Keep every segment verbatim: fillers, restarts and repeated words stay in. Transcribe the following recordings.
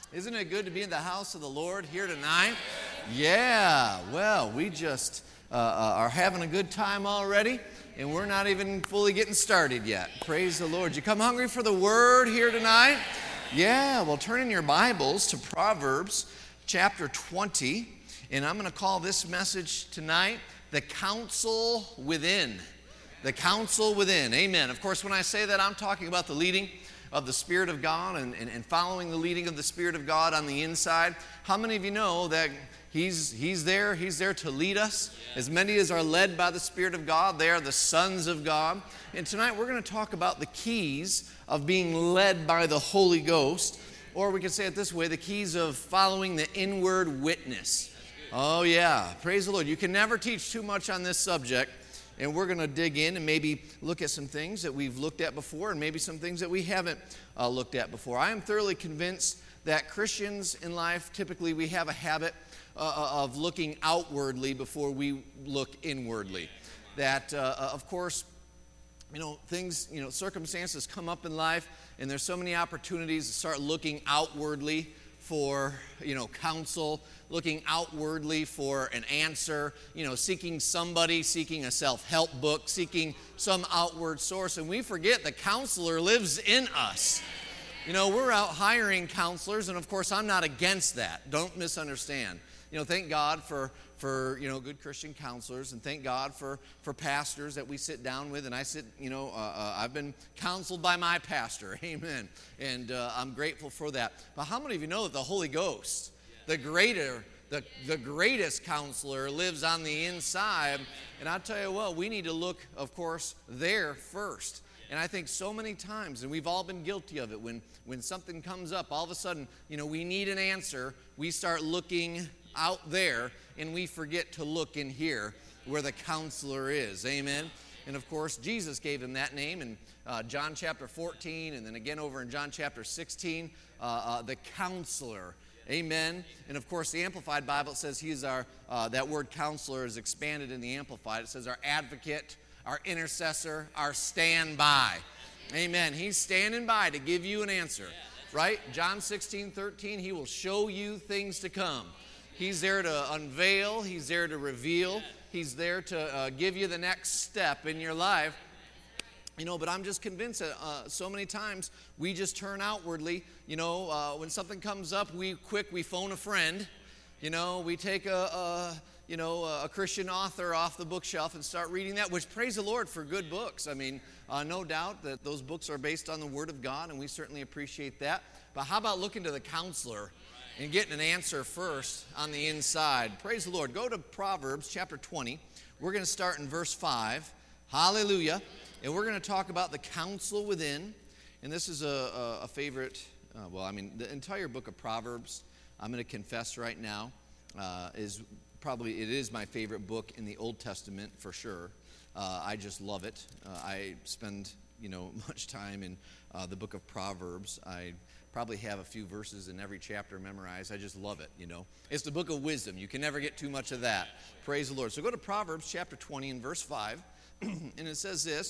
Isn't it good to be in the house of the Lord here tonight? Yeah, well, we just uh, uh, are having a good time already, and we're not even fully getting started yet. Praise the Lord. You come hungry for the Word here tonight? Yeah, well, turn in your Bibles to Proverbs chapter twenty, and I'm going to call this message tonight, The Counsel Within. The Counsel Within. Amen. Of course, when I say that, I'm talking about the leading of the Spirit of God and, and, and following the leading of the Spirit of God on the inside. How many of you know that He's, he's there, He's there to lead us? As many as are led by the Spirit of God, they are the sons of God. And tonight we're going to talk about the keys of being led by the Holy Ghost, or we could say it this way, the keys of following the inward witness. Oh yeah, praise the Lord. You can never teach too much on this subject. And we're going to dig in and maybe look at some things that we've looked at before and maybe some things that we haven't uh, looked at before. I am thoroughly convinced that Christians in life, typically we have a habit uh, of looking outwardly before we look inwardly. That, uh, of course, you know, things, you know, circumstances come up in life and there's so many opportunities to start looking outwardly for, you know, counsel, looking outwardly for an answer, you know, seeking somebody, seeking a self-help book, seeking some outward source. And we forget the counselor lives in us. You know, we're out hiring counselors, and of course, I'm not against that. Don't misunderstand. You know, thank God for, for you know, good Christian counselors, and thank God for, for pastors that we sit down with. And I sit, you know, uh, uh, I've been counseled by my pastor. Amen. And uh, I'm grateful for that. But how many of you know that the Holy Ghost, the greater, the, the greatest counselor, lives on the inside? And I'll tell you what, we need to look, of course, there first. And I think so many times, and we've all been guilty of it, when, when something comes up, all of a sudden, you know, we need an answer, we start looking out there, and we forget to look in here where the counselor is. Amen? And of course, Jesus gave him that name in uh, John chapter fourteen, and then again over in John chapter sixteen, uh, uh, the counselor. Amen. And of course, the Amplified Bible says he's our, uh, that word counselor is expanded in the Amplified. It says our advocate, our intercessor, our standby. Amen. He's standing by to give you an answer, right? John sixteen thirteen, he will show you things to come. He's there to unveil. He's there to reveal. He's there to uh, give you the next step in your life. You know, but I'm just convinced that uh, so many times we just turn outwardly. You know, uh, when something comes up, we quick, we phone a friend. You know, we take a, a, you know, a Christian author off the bookshelf and start reading that, which praise the Lord for good books. I mean, uh, no doubt that those books are based on the Word of God, and we certainly appreciate that. But how about looking to the counselor and getting an answer first on the inside? Praise the Lord. Go to Proverbs chapter twenty. We're going to start in verse five. Hallelujah. And we're going to talk about the counsel within. And this is a, a, a favorite, uh, well, I mean, the entire book of Proverbs, I'm going to confess right now, uh, is probably, it is my favorite book in the Old Testament for sure. Uh, I just love it. Uh, I spend, you know, much time in uh, the book of Proverbs. I probably have a few verses in every chapter memorized. I just love it, you know. It's the book of wisdom. You can never get too much of that. Praise the Lord. So go to Proverbs chapter twenty and verse five, and it says this.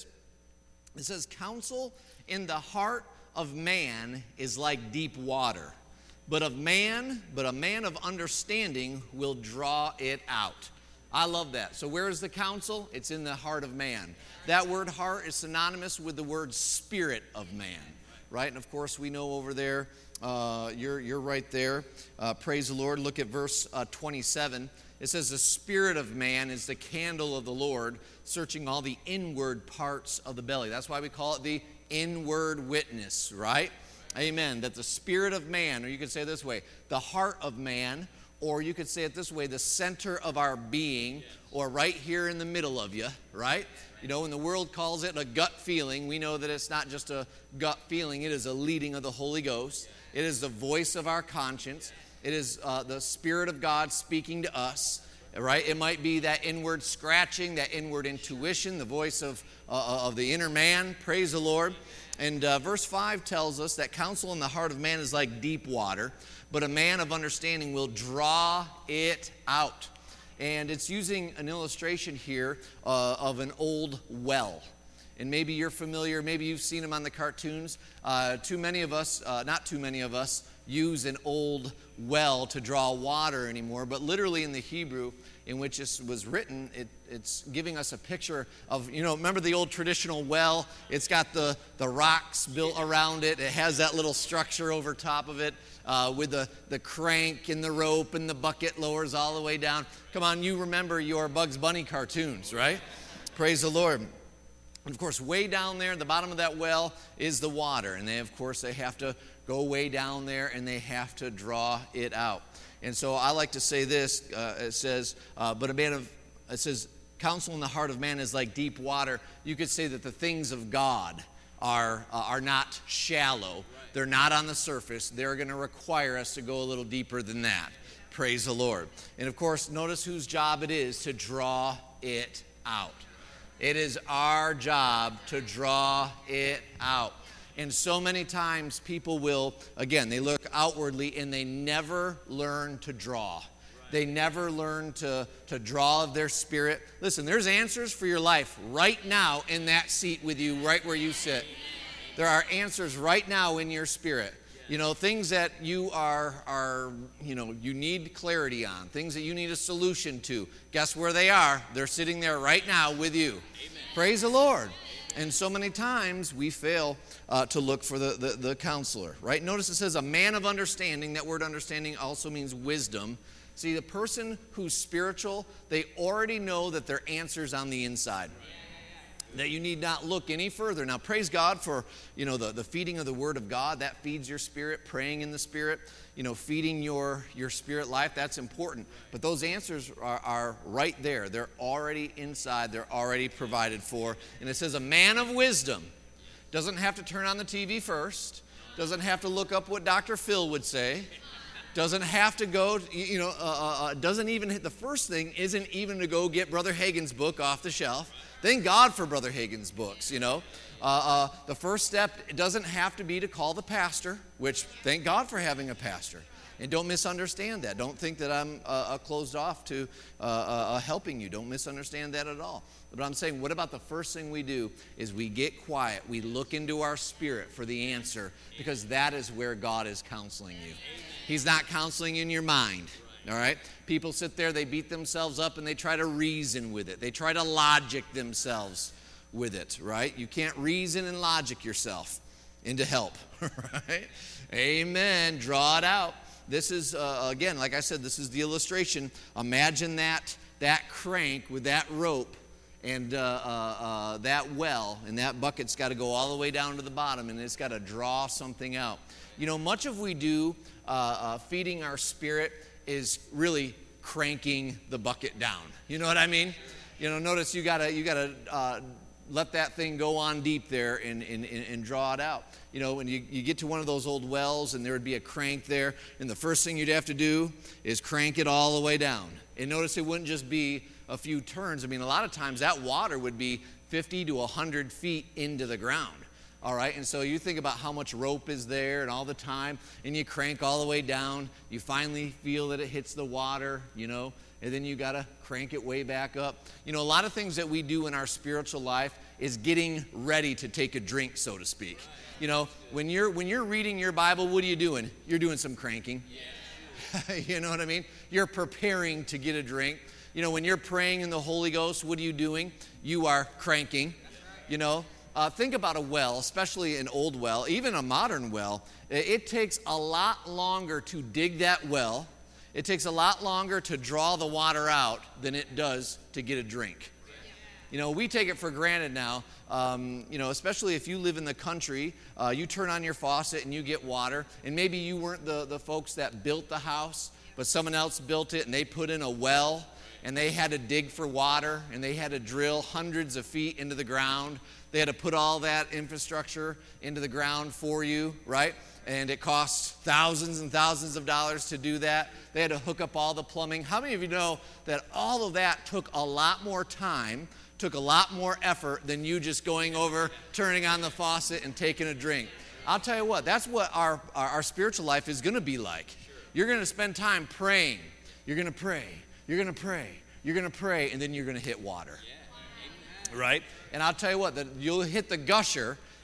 It says, counsel in the heart of man is like deep water, but of man, but a man of understanding will draw it out. I love that. So where is the counsel? It's in the heart of man. That word heart is synonymous with the word spirit of man, right? And of course, we know over there, uh, you're, you're right there. Uh, praise the Lord. Look at verse uh, twenty-seven. It says, the spirit of man is the candle of the Lord, searching all the inward parts of the belly. That's why we call it the inward witness, right? Amen. That the spirit of man, or you could say it this way, the heart of man, or you could say it this way, the center of our being, or right here in the middle of you, right? You know, when the world calls it a gut feeling, we know that it's not just a gut feeling. It is a leading of the Holy Ghost. It is the voice of our conscience. It is uh, the Spirit of God speaking to us, right? It might be that inward scratching, that inward intuition, the voice of, uh, of the inner man. Praise the Lord. And uh, verse five tells us that counsel in the heart of man is like deep water, but a man of understanding will draw it out. And it's using an illustration here uh, of an old well. And maybe you're familiar, maybe you've seen them on the cartoons. Uh, too many of us, uh, not too many of us, use an old well to draw water anymore, but literally in the Hebrew in which this was written, it, it's giving us a picture of, you know, remember the old traditional well? It's got the, the rocks built around it. It has that little structure over top of it uh, with the, the crank and the rope and the bucket lowers all the way down. Come on, you remember your Bugs Bunny cartoons, right? Praise the Lord. And of course, way down there at the bottom of that well is the water. And they, of course, they have to go way down there and they have to draw it out. And so I like to say this, uh, it says, uh, but a man of, it says, counsel in the heart of man is like deep water. You could say that the things of God are, uh, are not shallow. They're not on the surface. They're going to require us to go a little deeper than that. Praise the Lord. And of course, notice whose job it is to draw it out. It is our job to draw it out. And so many times people will, again, they look outwardly and they never learn to draw. They never learn to, to draw of their spirit. Listen, there's answers for your life right now in that seat with you, right where you sit. There are answers right now in your spirit. You know, things that you are, are, you know, you need clarity on, things that you need a solution to. Guess where they are? They're sitting there right now with you. Amen. Praise the Lord. And so many times we fail uh, to look for the, the, the counselor, right? Notice it says a man of understanding. That word understanding also means wisdom. See, the person who's spiritual, they already know that their answer's on the inside. That you need not look any further. Now, praise God for, you know, the, the feeding of the Word of God. That feeds your spirit, praying in the Spirit, you know, feeding your, your spirit life. That's important. But those answers are, are right there. They're already inside. They're already provided for. And it says a man of wisdom doesn't have to turn on the T V first. Doesn't have to look up what Doctor Phil would say. Doesn't have to go, you know, uh, uh, doesn't even hit, the first thing isn't even to go get Brother Hagin's book off the shelf. Thank God for Brother Hagin's books, you know. Uh, uh, the first step, it doesn't have to be to call the pastor, which thank God for having a pastor. And don't misunderstand that. Don't think that I'm uh, closed off to uh, uh, helping you. Don't misunderstand that at all. But I'm saying, what about the first thing we do is we get quiet. We look into our spirit for the answer, because that is where God is counseling you. He's not counseling in your mind, all right? People sit there, they beat themselves up, and they try to reason with it. They try to logic themselves with it, right? You can't reason and logic yourself into help, right? Amen. Draw it out. This is, uh, again, like I said, this is the illustration. Imagine that, that crank with that rope and uh, uh, uh, that well, and that bucket's got to go all the way down to the bottom, and it's got to draw something out. You know, much of we do uh, uh, feeding our spirit is really cranking the bucket down. You know what I mean? You know, notice you gotta you gotta uh, let that thing go on deep there and, and, and draw it out. You know, when you, you get to one of those old wells and there would be a crank there, and the first thing you'd have to do is crank it all the way down. And notice it wouldn't just be a few turns. I mean, a lot of times that water would be fifty to one hundred feet into the ground. All right, and so you think about how much rope is there and all the time, and you crank all the way down. You finally feel that it hits the water, you know, and then you got to crank it way back up. You know, a lot of things that we do in our spiritual life is getting ready to take a drink, so to speak. You know, when you're when you're reading your Bible, what are you doing? You're doing some cranking. You know what I mean? You're preparing to get a drink. You know, when you're praying in the Holy Ghost, what are you doing? You are cranking, you know. Uh, think about a well, especially an old well, even a modern well. It takes a lot longer to dig that well. It takes a lot longer to draw the water out than it does to get a drink. You know, we take it for granted now, um, you know, especially if you live in the country, uh, you turn on your faucet and you get water, and maybe you weren't the, the folks that built the house, but someone else built it and they put in a well, and they had to dig for water, and they had to drill hundreds of feet into the ground. They had to put all that infrastructure into the ground for you, right? And it costs thousands and thousands of dollars to do that. They had to hook up all the plumbing. How many of you know that all of that took a lot more time, took a lot more effort than you just going over, turning on the faucet, and taking a drink? I'll tell you what, that's what our, our, our spiritual life is going to be like. You're going to spend time praying. You're going to pray. You're going to pray. You're going to pray, and then you're going to hit water. Right? And I'll tell you what, that you'll hit the gusher,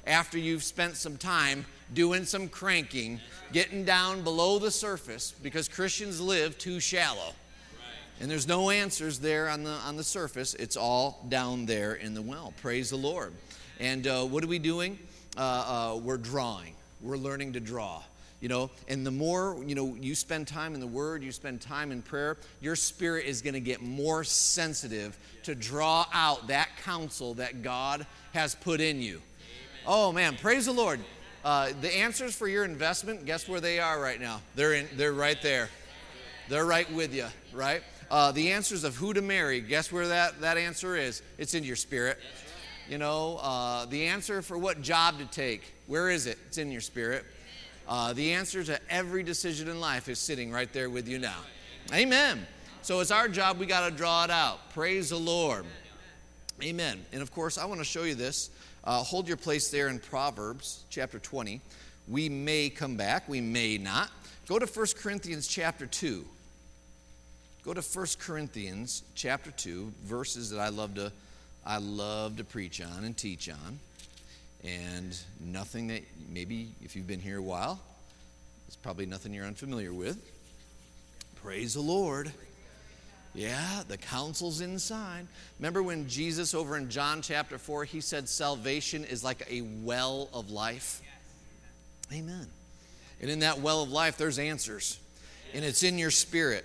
after you've spent some time doing some cranking, getting down below the surface, because Christians live too shallow. And there's no answers there on the on the surface. It's all down there in the well. Praise the Lord. And uh, what are we doing? Uh, uh, we're drawing. We're learning to draw. You know, and the more, you know, you spend time in the Word, you spend time in prayer, your spirit is going to get more sensitive to draw out that counsel that God has put in you. Oh, man, praise the Lord. Uh, the answers for your investment, guess where they are right now? They're in. They're right there. They're right with you, right? Uh, the answers of who to marry, guess where that, that answer is? It's in your spirit. You know, uh, the answer for what job to take, where is it? It's in your spirit. Uh, the answer to every decision in life is sitting right there with you now. Amen. So it's our job. We got to draw it out. Praise the Lord. Amen. And of course, I want to show you this. Uh, hold your place there in Proverbs chapter twenty. We may come back. We may not. Go to First Corinthians chapter two. Go to First Corinthians chapter two, verses that I love to I love to preach on and teach on. And nothing that, maybe if you've been here a while, it's probably nothing you're unfamiliar with. Praise the Lord. Yeah, the counsel's inside. Remember when Jesus over in John chapter four, he said salvation is like a well of life? Amen. And in that well of life, there's answers. And it's in your spirit.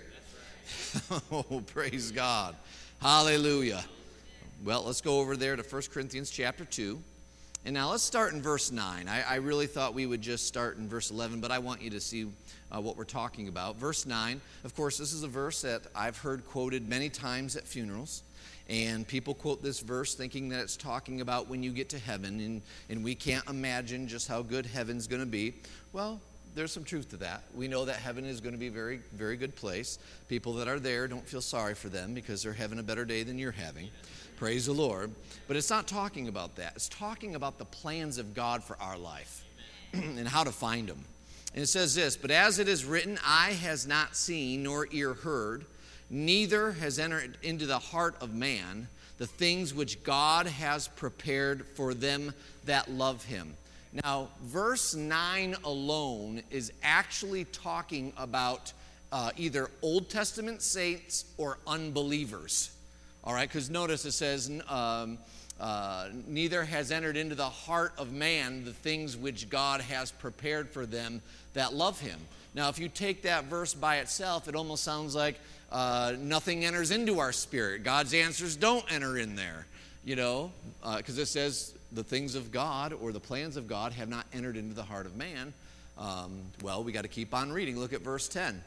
Oh, praise God. Hallelujah. Well, let's go over there to First Corinthians chapter two. And now let's start in verse nine. I, I really thought we would just start in verse eleven, but I want you to see uh, what we're talking about. Verse nine, of course, this is a verse that I've heard quoted many times at funerals. And people quote this verse thinking that it's talking about when you get to heaven, and, and we can't imagine just how good heaven's going to be. Well, there's some truth to that. We know that heaven is going to be a very, very good place. People that are there, don't feel sorry for them because they're having a better day than you're having. Praise the Lord. But it's not talking about that. It's talking about the plans of God for our life and how to find them. And it says this, but as it is written, eye has not seen nor ear heard, neither has entered into the heart of man the things which God has prepared for them that love him. Now, verse nine alone is actually talking about uh, either Old Testament saints or unbelievers. All right, because notice it says, um, uh, neither has entered into the heart of man the things which God has prepared for them that love him. Now, if you take that verse by itself, it almost sounds like uh, nothing enters into our spirit. God's answers don't enter in there, you know, because uh, it says the things of God or the plans of God have not entered into the heart of man. Um, well, we got to keep on reading. Look at verse ten.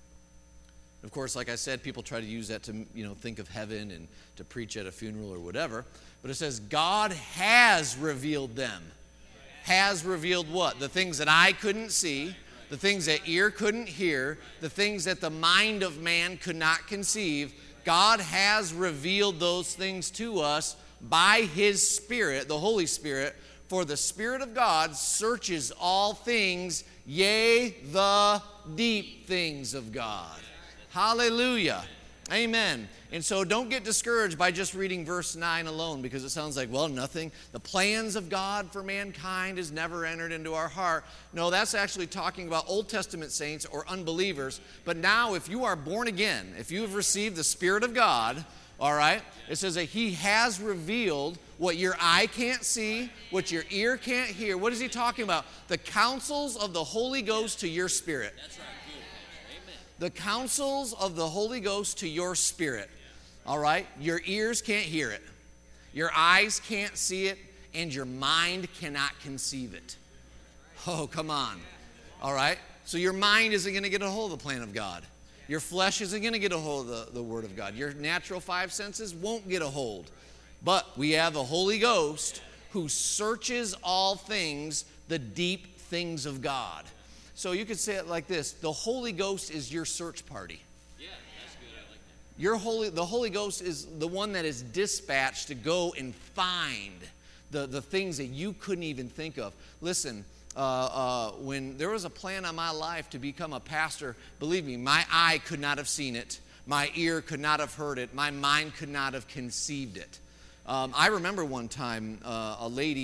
Of course, like I said, people try to use that to, you know, think of heaven and to preach at a funeral or whatever. But it says, God has revealed them. Has revealed what? The things that eye couldn't see, the things that ear couldn't hear, the things that the mind of man could not conceive. God has revealed those things to us by his Spirit, the Holy Spirit. For the Spirit of God searches all things, yea, the deep things of God. Hallelujah. Amen. And so don't get discouraged by just reading verse nine alone, because it sounds like, well, nothing. The plans of God for mankind has never entered into our heart. No, that's actually talking about Old Testament saints or unbelievers. But now if you are born again, if you have received the Spirit of God, all right, it says that he has revealed what your eye can't see, what your ear can't hear. What is he talking about? The counsels of the Holy Ghost to your spirit. That's right. The counsels of the Holy Ghost to your spirit. All right? Your ears can't hear it. Your eyes can't see it. And your mind cannot conceive it. Oh, come on. All right? So your mind isn't going to get a hold of the plan of God. Your flesh isn't going to get a hold of the, the Word of God. Your natural five senses won't get a hold. But we have the Holy Ghost who searches all things, the deep things of God. So you could say it like this. The Holy Ghost is your search party. Yeah, that's good. I like that. Your Holy, the Holy Ghost is the one that is dispatched to go and find the, the things that you couldn't even think of. Listen, uh, uh, when there was a plan on my life to become a pastor, believe me, my eye could not have seen it. My ear could not have heard it. My mind could not have conceived it. Um, I remember one time uh, a lady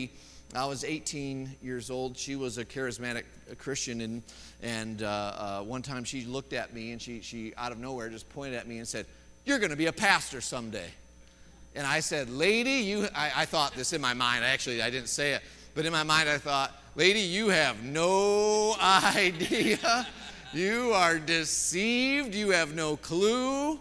I was eighteen years old. She was a charismatic Christian, and and uh, uh, one time she looked at me, and she she out of nowhere just pointed at me and said, "You're going to be a pastor someday." And I said, "Lady, you," I, I thought this in my mind. Actually, I didn't say it. But in my mind, I thought, "Lady, you have no idea. You are deceived. You have no clue."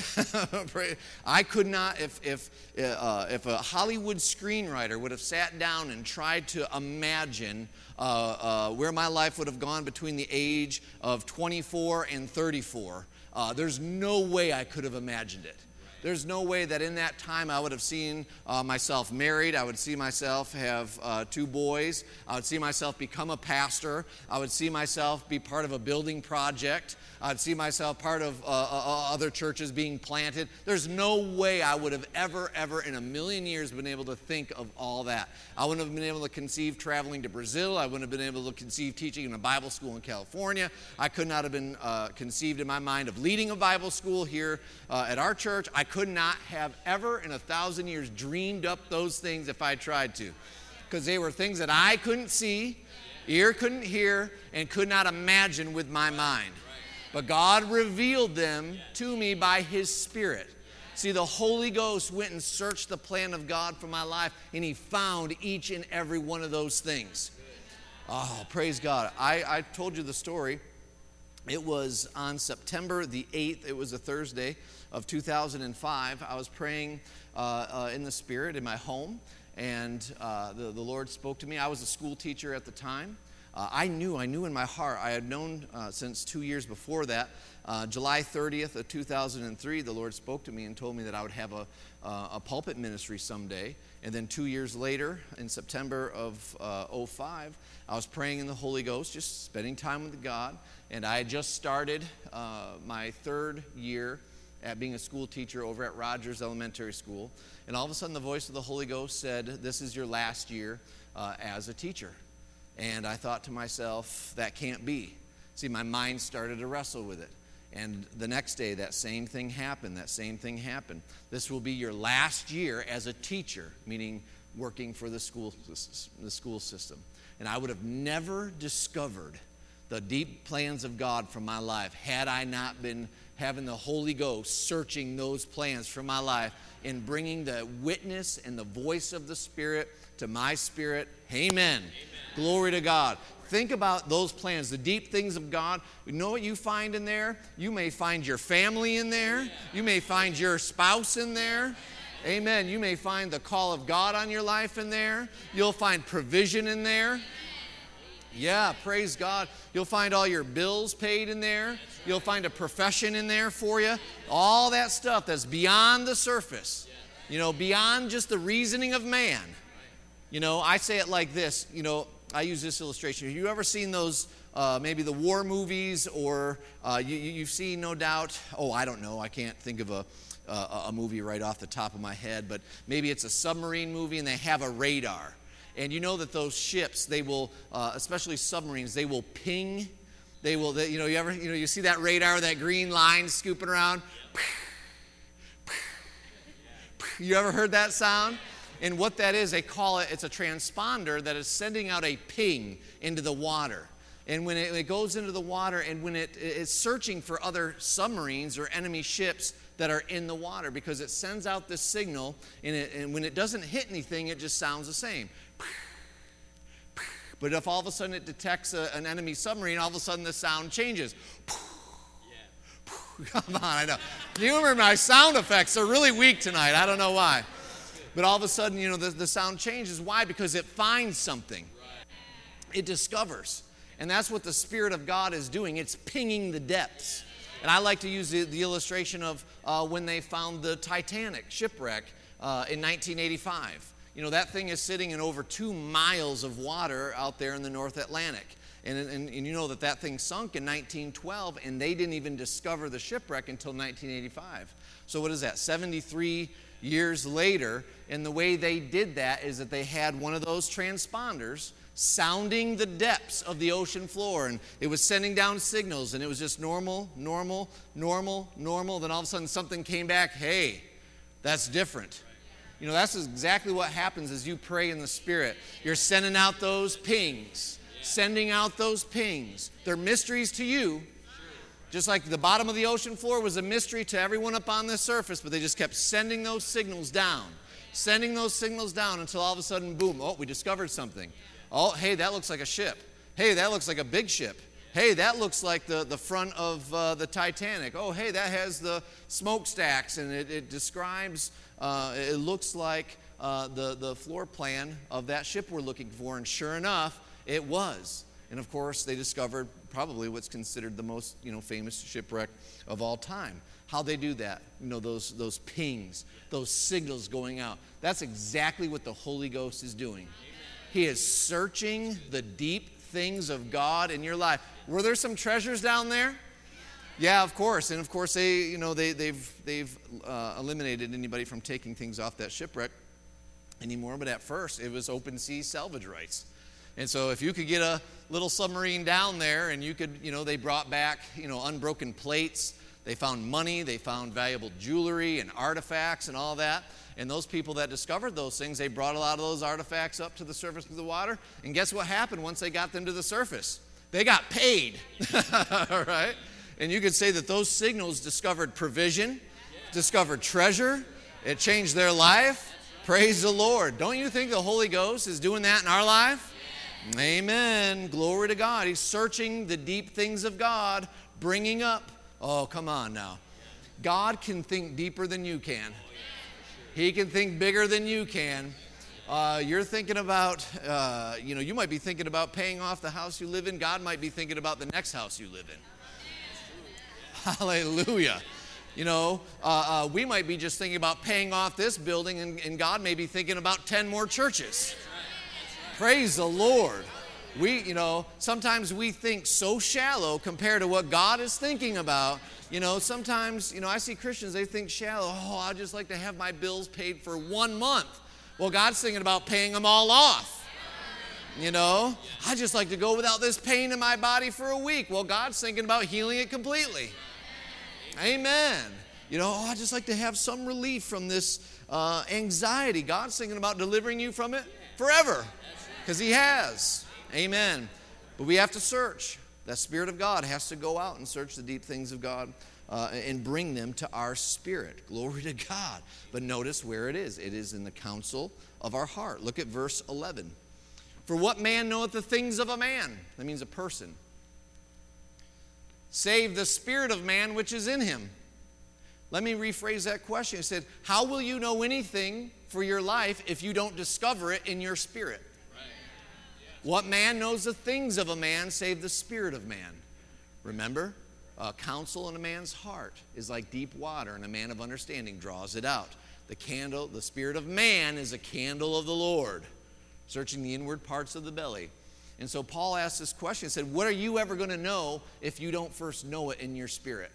I could not, if if uh, if a Hollywood screenwriter would have sat down and tried to imagine uh, uh, where my life would have gone between the age of twenty-four and thirty-four, uh, there's no way I could have imagined it. There's no way that in that time I would have seen uh, myself married. I would see myself have uh, two boys. I would see myself become a pastor. I would see myself be part of a building project. I'd see myself part of uh, uh, other churches being planted. There's no way I would have ever, ever in a million years been able to think of all that. I wouldn't have been able to conceive traveling to Brazil. I wouldn't have been able to conceive teaching in a Bible school in California. I could not have been uh, conceived in my mind of leading a Bible school here uh, at our church. I could not have ever in a thousand years dreamed up those things if I tried to, because they were things that I couldn't see, ear couldn't hear, and could not imagine with my mind. But God revealed them to me by His Spirit. See, the Holy Ghost went and searched the plan of God for my life, and He found each and every one of those things. Oh, praise God. I, I told you the story. It was on September the eighth. It was a Thursday of two thousand five. I was praying uh, uh, in the Spirit in my home, and uh, the, the Lord spoke to me. I was a school teacher at the time. Uh, I knew, I knew in my heart, I had known uh, since two years before that, uh, July thirtieth of two thousand three, the Lord spoke to me and told me that I would have a, uh, a pulpit ministry someday. And then two years later, in September of uh, oh five, I was praying in the Holy Ghost, just spending time with God. And I had just started uh, my third year at being a school teacher over at Rogers Elementary School. And all of a sudden, the voice of the Holy Ghost said, "This is your last year uh, as a teacher." And I thought to myself, that can't be. See, my mind started to wrestle with it. And the next day, that same thing happened. That same thing happened. This will be your last year as a teacher, meaning working for the school, the school system. And I would have never discovered the deep plans of God for my life had I not been having the Holy Ghost searching those plans for my life and bringing the witness and the voice of the Spirit to my spirit. Amen. Amen. Glory to God. Think about those plans, the deep things of God. You know what you find in there? You may find your family in there. You may find your spouse in there. Amen. You may find the call of God on your life in there. You'll find provision in there. Yeah, praise God. You'll find all your bills paid in there. You'll find a profession in there for you. All that stuff that's beyond the surface. You know, beyond just the reasoning of man. You know, I say it like this. You know, I use this illustration. Have you ever seen those, uh, maybe the war movies, or uh, you, you've seen, no doubt, oh, I don't know, I can't think of a, uh, a movie right off the top of my head, but maybe it's a submarine movie and they have a radar. And you know that those ships, they will, uh, especially submarines, they will ping. They will, they, you know, you ever, you know, you see that radar, that green line scooping around? You ever heard that sound? And what that is, they call it, it's a transponder that is sending out a ping into the water. And when it, it goes into the water, and when it, it's searching for other submarines or enemy ships that are in the water, because it sends out this signal, and, it, and when it doesn't hit anything, it just sounds the same. But if all of a sudden it detects a, an enemy submarine, all of a sudden the sound changes. Come on, I know. You remember my sound effects are really weak tonight. I don't know why. But all of a sudden, you know, the, the sound changes. Why? Because it finds something. It discovers. And that's what the Spirit of God is doing. It's pinging the depths. And I like to use the, the illustration of uh, when they found the Titanic shipwreck uh, in nineteen eighty-five. You know, that thing is sitting in over two miles of water out there in the North Atlantic. And, and, and you know that that thing sunk in nineteen twelve, and they didn't even discover the shipwreck until nineteen eighty-five. So what is that, seventy-three years later? And the way they did that is that they had one of those transponders sounding the depths of the ocean floor, and it was sending down signals, and it was just normal, normal, normal, normal. Then all of a sudden something came back, hey, that's different. You know, that's exactly what happens as you pray in the Spirit. You're sending out those pings, sending out those pings. They're mysteries to you, just like the bottom of the ocean floor was a mystery to everyone up on the surface, but they just kept sending those signals down, sending those signals down until all of a sudden, boom, oh, we discovered something. Oh, hey, that looks like a ship. Hey, that looks like a big ship. Hey, that looks like the, the front of uh, the Titanic. Oh, hey, that has the smokestacks, and it, it describes, uh, it looks like uh, the, the floor plan of that ship we're looking for, and sure enough, it was. And of course, they discovered probably what's considered the most, you know, famous shipwreck of all time. How they do that, you know, those, those pings, those signals going out. That's exactly what the Holy Ghost is doing. He is searching the deep things of God in your life. Were there some treasures down there? Yeah, of course. And of course, they, you know, they, they've, they've uh, eliminated anybody from taking things off that shipwreck anymore. But at first, it was open sea salvage rights. And so if you could get a little submarine down there and you could, you know, they brought back, you know, unbroken plates. They found money. They found valuable jewelry and artifacts and all that. And those people that discovered those things, they brought a lot of those artifacts up to the surface of the water. And guess what happened once they got them to the surface? They got paid. All right? And you could say that those signals discovered provision, discovered treasure. It changed their life. Praise the Lord. Don't you think the Holy Ghost is doing that in our life? Amen. Glory to God. He's searching the deep things of God, bringing up. Oh, come on now. God can think deeper than you can. He can think bigger than you can. Uh, you're thinking about, uh, you know, you might be thinking about paying off the house you live in. God might be thinking about the next house you live in. Hallelujah. You know, uh, uh, we might be just thinking about paying off this building, and, and God may be thinking about ten more churches. Praise the Lord. We, you know, sometimes we think so shallow compared to what God is thinking about. You know, sometimes, you know, I see Christians, they think shallow. Oh, I'd just like to have my bills paid for one month. Well, God's thinking about paying them all off. You know, I just like to go without this pain in my body for a week. Well, God's thinking about healing it completely. Amen. You know, oh, I just like to have some relief from this uh, anxiety. God's thinking about delivering you from it forever. Because He has. Amen. But we have to search. That Spirit of God has to go out and search the deep things of God uh, and bring them to our spirit. Glory to God. But notice where it is. It is in the counsel of our heart. Look at verse eleven. For what man knoweth the things of a man? That means a person. Save the spirit of man which is in him. Let me rephrase that question. It said, how will you know anything for your life if you don't discover it in your spirit? What man knows the things of a man save the spirit of man? Remember, uh, counsel in a man's heart is like deep water, and a man of understanding draws it out. The candle, the spirit of man is a candle of the Lord, searching the inward parts of the belly. And so Paul asked this question. He said, what are you ever going to know if you don't first know it in your spirit?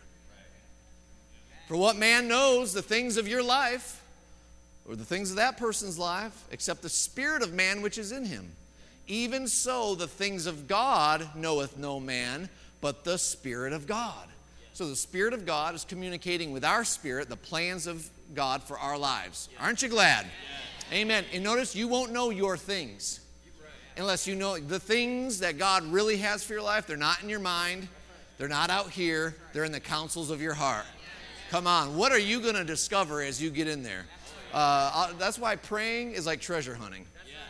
For what man knows the things of your life, or the things of that person's life, except the spirit of man which is in him? Even so, the things of God knoweth no man, but the Spirit of God. So the Spirit of God is communicating with our spirit the plans of God for our lives. Aren't you glad? Amen. And notice, you won't know your things unless you know the things that God really has for your life. They're not in your mind. They're not out here. They're in the counsels of your heart. Come on. What are you going to discover as you get in there? Uh, that's why praying is like treasure hunting.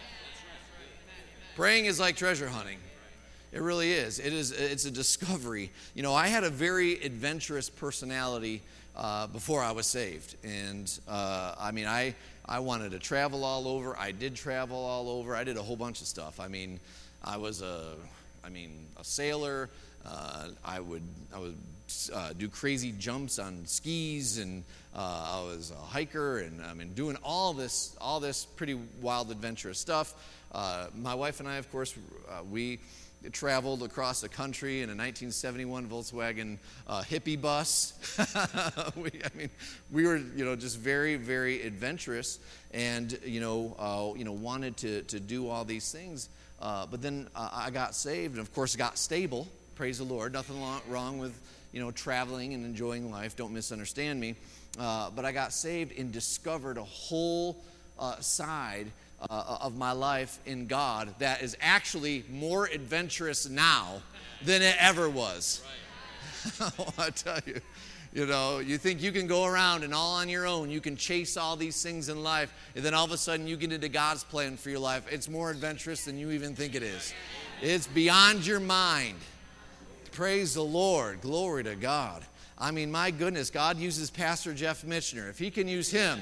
Praying is like treasure hunting. It really is. It is. It's a discovery. You know, I had a very adventurous personality uh, before I was saved, and uh, I mean, I I wanted to travel all over. I did travel all over. I did a whole bunch of stuff. I mean, I was a, I mean, a sailor. Uh, I would I would uh, do crazy jumps on skis, and uh, I was a hiker, and I mean, doing all this all this pretty wild, adventurous stuff. Uh, my wife and I, of course, uh, we traveled across the country in a nineteen seventy-one Volkswagen uh, hippie bus. we, I mean, we were, you know, just very, very adventurous, and you know, uh, you know, wanted to to do all these things. Uh, but then uh, I got saved, and of course, got stable. Praise the Lord. Nothing wrong with, you know, traveling and enjoying life. Don't misunderstand me. Uh, but I got saved and discovered a whole uh, side uh, of my life in God that is actually more adventurous now than it ever was. I tell you, you know, you think you can go around and all on your own, you can chase all these things in life, and then all of a sudden you get into God's plan for your life. It's more adventurous than you even think it is. It's beyond your mind. Praise the Lord. Glory to God. I mean, my goodness, God uses Pastor Jeff Mitchner. If he can use him,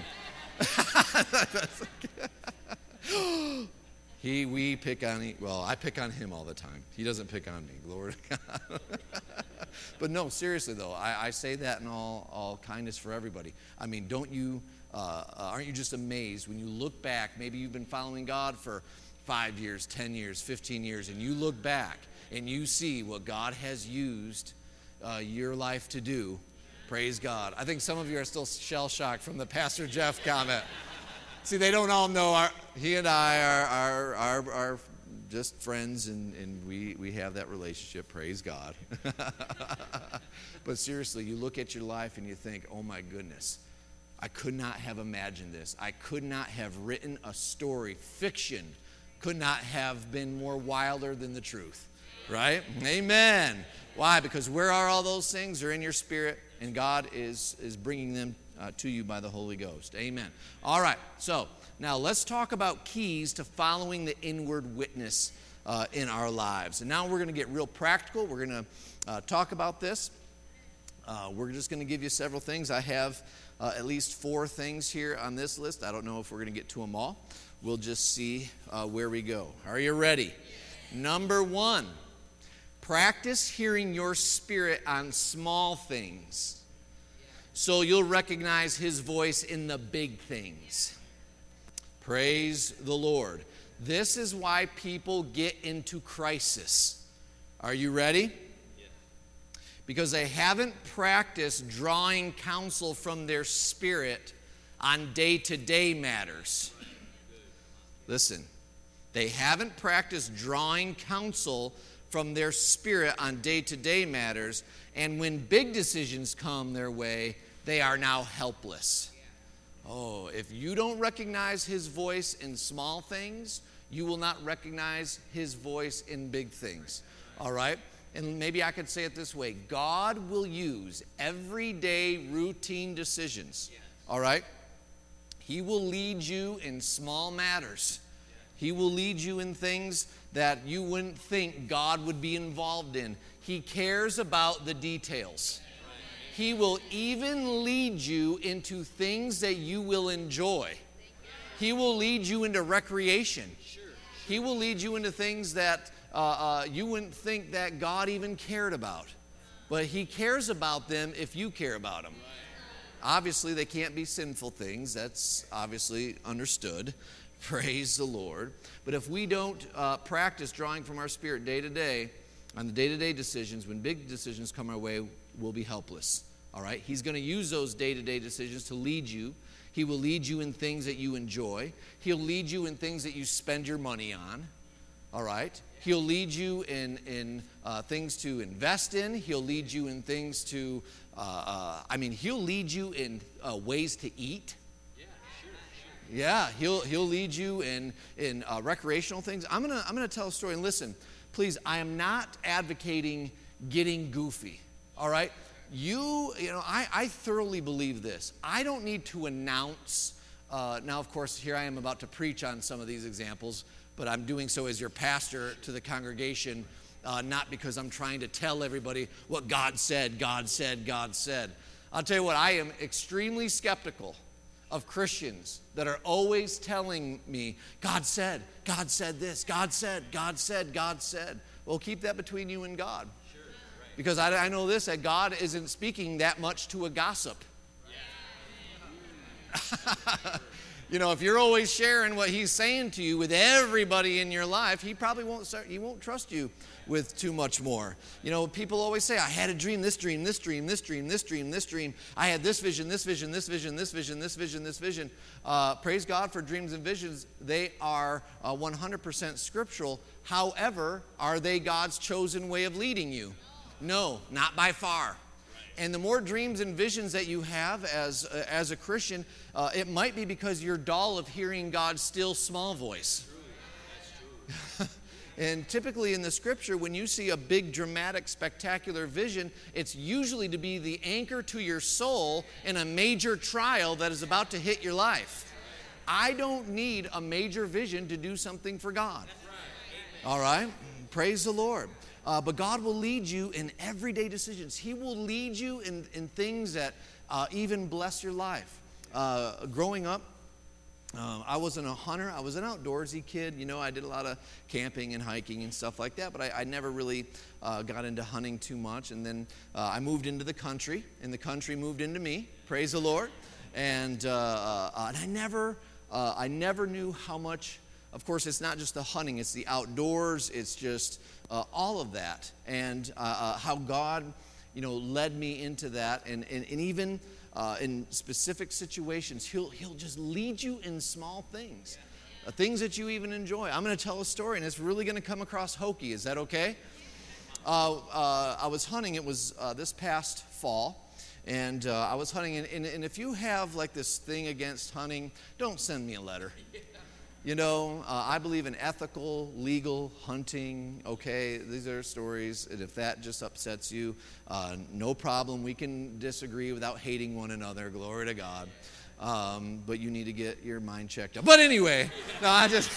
he, we pick on, well, I pick on him all the time. He doesn't pick on me. Glory to God. But no, seriously though, I, I say that in all, all kindness for everybody. I mean, don't you, uh, aren't you just amazed when you look back? Maybe you've been following God for five years, ten years, fifteen years, and you look back and you see what God has used uh, your life to do. Praise God. I think some of you are still shell-shocked from the Pastor Jeff comment. See, they don't all know. Our, he and I are, are, are, are just friends, and, and we, we have that relationship. Praise God. But seriously, you look at your life and you think, oh my goodness, I could not have imagined this. I could not have written a story. Fiction could not have been more wilder than the truth. Right? Amen. Why? Because where are all those things? They're in your spirit, and God is, is bringing them uh, to you by the Holy Ghost. Amen. All right. So now let's talk about keys to following the inward witness uh, in our lives. And now we're going to get real practical. We're going to uh, talk about this. Uh, we're just going to give you several things. I have uh, at least four things here on this list. I don't know if we're going to get to them all. We'll just see uh, where we go. Are you ready? Number one. Practice hearing your spirit on small things so you'll recognize his voice in the big things. Praise the Lord. This is why people get into crisis. Are you ready? Because they haven't practiced drawing counsel from their spirit on day-to-day matters. Listen, they haven't practiced drawing counsel from their spirit on day-to-day matters, and when big decisions come their way, they are now helpless. Oh, if you don't recognize his voice in small things, you will not recognize his voice in big things. All right? And maybe I could say it this way. God will use everyday routine decisions. All right? He will lead you in small matters. He will lead you in things that you wouldn't think God would be involved in. He cares about the details. He will even lead you into things that you will enjoy. He will lead you into recreation. He will lead you into things that uh, uh, you wouldn't think that God even cared about. But he cares about them if you care about them. Obviously, they can't be sinful things. That's obviously understood. Praise the Lord. But if we don't uh, practice drawing from our spirit day to day, on the day-to-day decisions, when big decisions come our way, we'll be helpless. All right? He's going to use those day-to-day decisions to lead you. He will lead you in things that you enjoy. He'll lead you in things that you spend your money on. All right? He'll lead you in, in uh, things to invest in. He'll lead you in things to, uh, uh, I mean, he'll lead you in uh, ways to eat. Yeah, he'll he'll lead you in in uh, recreational things. I'm gonna I'm gonna tell a story. And listen, please, I am not advocating getting goofy. All right, you you know I I thoroughly believe this. I don't need to announce. Uh, now, of course, here I am about to preach on some of these examples, but I'm doing so as your pastor to the congregation, uh, not because I'm trying to tell everybody what God said. God said. God said. I'll tell you what. I am extremely skeptical of Christians that are always telling me, God said, God said this, God said, God said, God said. Well, keep that between you and God. Sure, right. Because I, I know this, that God isn't speaking that much to a gossip. Yeah. You know, if you're always sharing what he's saying to you with everybody in your life, he probably won't start, he won't trust you with too much more. You know, people always say, I had a dream, this dream, this dream, this dream, this dream, this dream. I had this vision, this vision, this vision, this vision, this vision, this vision. Uh, praise God for dreams and visions. They are uh, one hundred percent scriptural. However, are they God's chosen way of leading you? No, not by far. And the more dreams and visions that you have as, uh, as a Christian, uh, it might be because you're dull of hearing God's still small voice. That's true. And typically in the scripture, when you see a big, dramatic, spectacular vision, it's usually to be the anchor to your soul in a major trial that is about to hit your life. I don't need a major vision to do something for God. All right? Praise the Lord. Uh, but God will lead you in everyday decisions. He will lead you in, in things that uh, even bless your life. Uh, growing up, uh, I wasn't a hunter. I was an outdoorsy kid. You know, I did a lot of camping and hiking and stuff like that, but I, I never really uh, got into hunting too much. And then uh, I moved into the country, and the country moved into me. Praise the Lord. And, uh, uh, and I never, uh, I never knew how much. Of course, it's not just the hunting, it's the outdoors, it's just uh, all of that. And uh, uh, how God, you know, led me into that. And, and, and even uh, in specific situations, he'll, he'll just lead you in small things. Uh, things that you even enjoy. I'm going to tell a story, and it's really going to come across hokey. Is that okay? Uh, uh, I was hunting, it was uh, this past fall. And uh, I was hunting, and, and, and if you have like this thing against hunting, don't send me a letter. You know, uh, I believe in ethical, legal hunting, okay? These are stories, and if that just upsets you, uh, no problem. We can disagree without hating one another, glory to God. Um, but you need to get your mind checked out. But anyway, no, I just,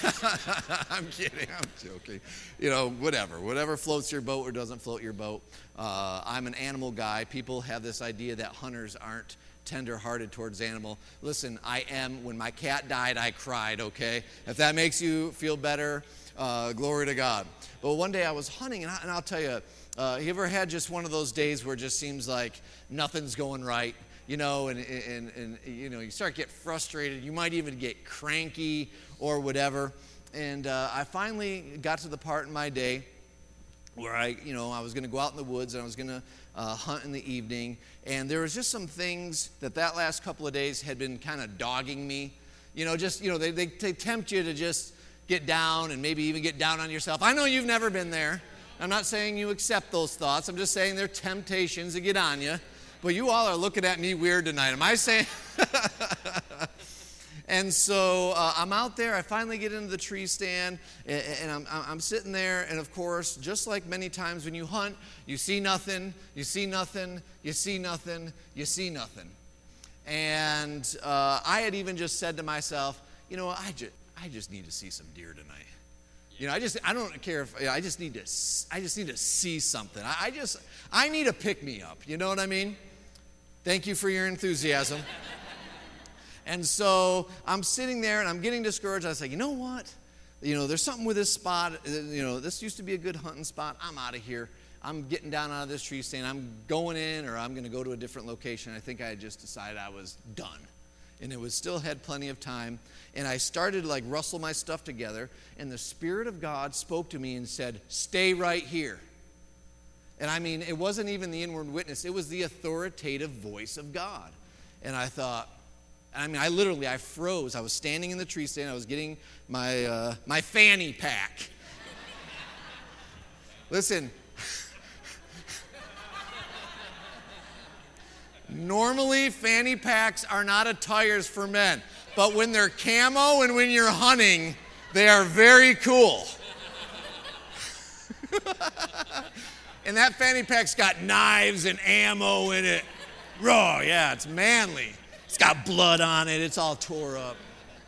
I'm kidding, I'm joking. You know, whatever. Whatever floats your boat or doesn't float your boat. Uh, I'm an animal guy. People have this idea that hunters aren't tender-hearted towards animal. Listen, I am. When my cat died, I cried, okay? If that makes you feel better, uh, glory to God. But one day I was hunting, and, I, and I'll tell you, uh, you ever had just one of those days where it just seems like nothing's going right, you know, and, and, and you know, you start to get frustrated. You might even get cranky or whatever. And uh, I finally got to the part in my day where I, you know, I was going to go out in the woods and I was going to uh, hunt in the evening. And there was just some things that that last couple of days had been kind of dogging me. You know, just, you know, they, they, they tempt you to just get down and maybe even get down on yourself. I know you've never been there. I'm not saying you accept those thoughts. I'm just saying they're temptations to get on you. But you all are looking at me weird tonight. Am I saying? And so uh, I'm out there. I finally get into the tree stand, and, and I'm, I'm sitting there. And of course, just like many times when you hunt, you see nothing, you see nothing, you see nothing, you see nothing. And uh, I had even just said to myself, you know, I just, I just need to see some deer tonight. You know, I just, I don't care if, I just need to, I just need to see something. I, I just, I need a pick-me-up. You know what I mean? Thank you for your enthusiasm. And so I'm sitting there and I'm getting discouraged. I was like, you know what? You know, there's something with this spot. You know, this used to be a good hunting spot. I'm out of here. I'm getting down out of this tree stand. I'm going in, or I'm going to go to a different location. I think I had just decided I was done. And it was still had plenty of time. And I started to like rustle my stuff together. And the Spirit of God spoke to me and said, stay right here. And I mean, it wasn't even the inward witness. It was the authoritative voice of God. And I thought, I mean, I literally, I froze. I was standing in the tree stand. I was getting my uh, my fanny pack. Listen, normally fanny packs are not attires for men, but when they're camo and when you're hunting, they are very cool. And that fanny pack's got knives and ammo in it. Raw, yeah, it's manly. It's got blood on it. It's all tore up.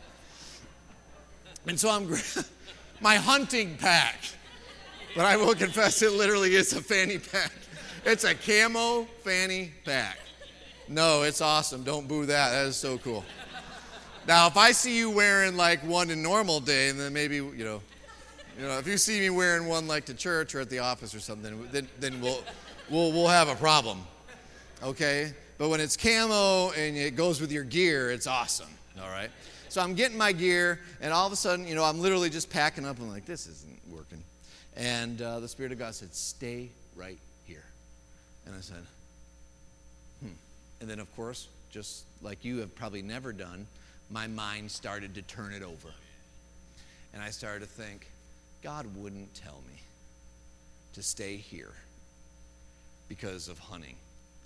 And so I'm, my hunting pack. But I will confess it literally is a fanny pack. It's a camo fanny pack. No, it's awesome. Don't boo that. That is so cool. Now, if I see you wearing like one in normal day, and then maybe, you know, you know, if you see me wearing one like to church or at the office or something, then, then we'll, we'll, we'll have a problem. Okay? But when it's camo and it goes with your gear, it's awesome, all right? So I'm getting my gear, and all of a sudden, you know, I'm literally just packing up. I'm like, this isn't working. And uh, the Spirit of God said, stay right here. And I said, hmm. And then, of course, just like you have probably never done, my mind started to turn it over. And I started to think, God wouldn't tell me to stay here because of hunting.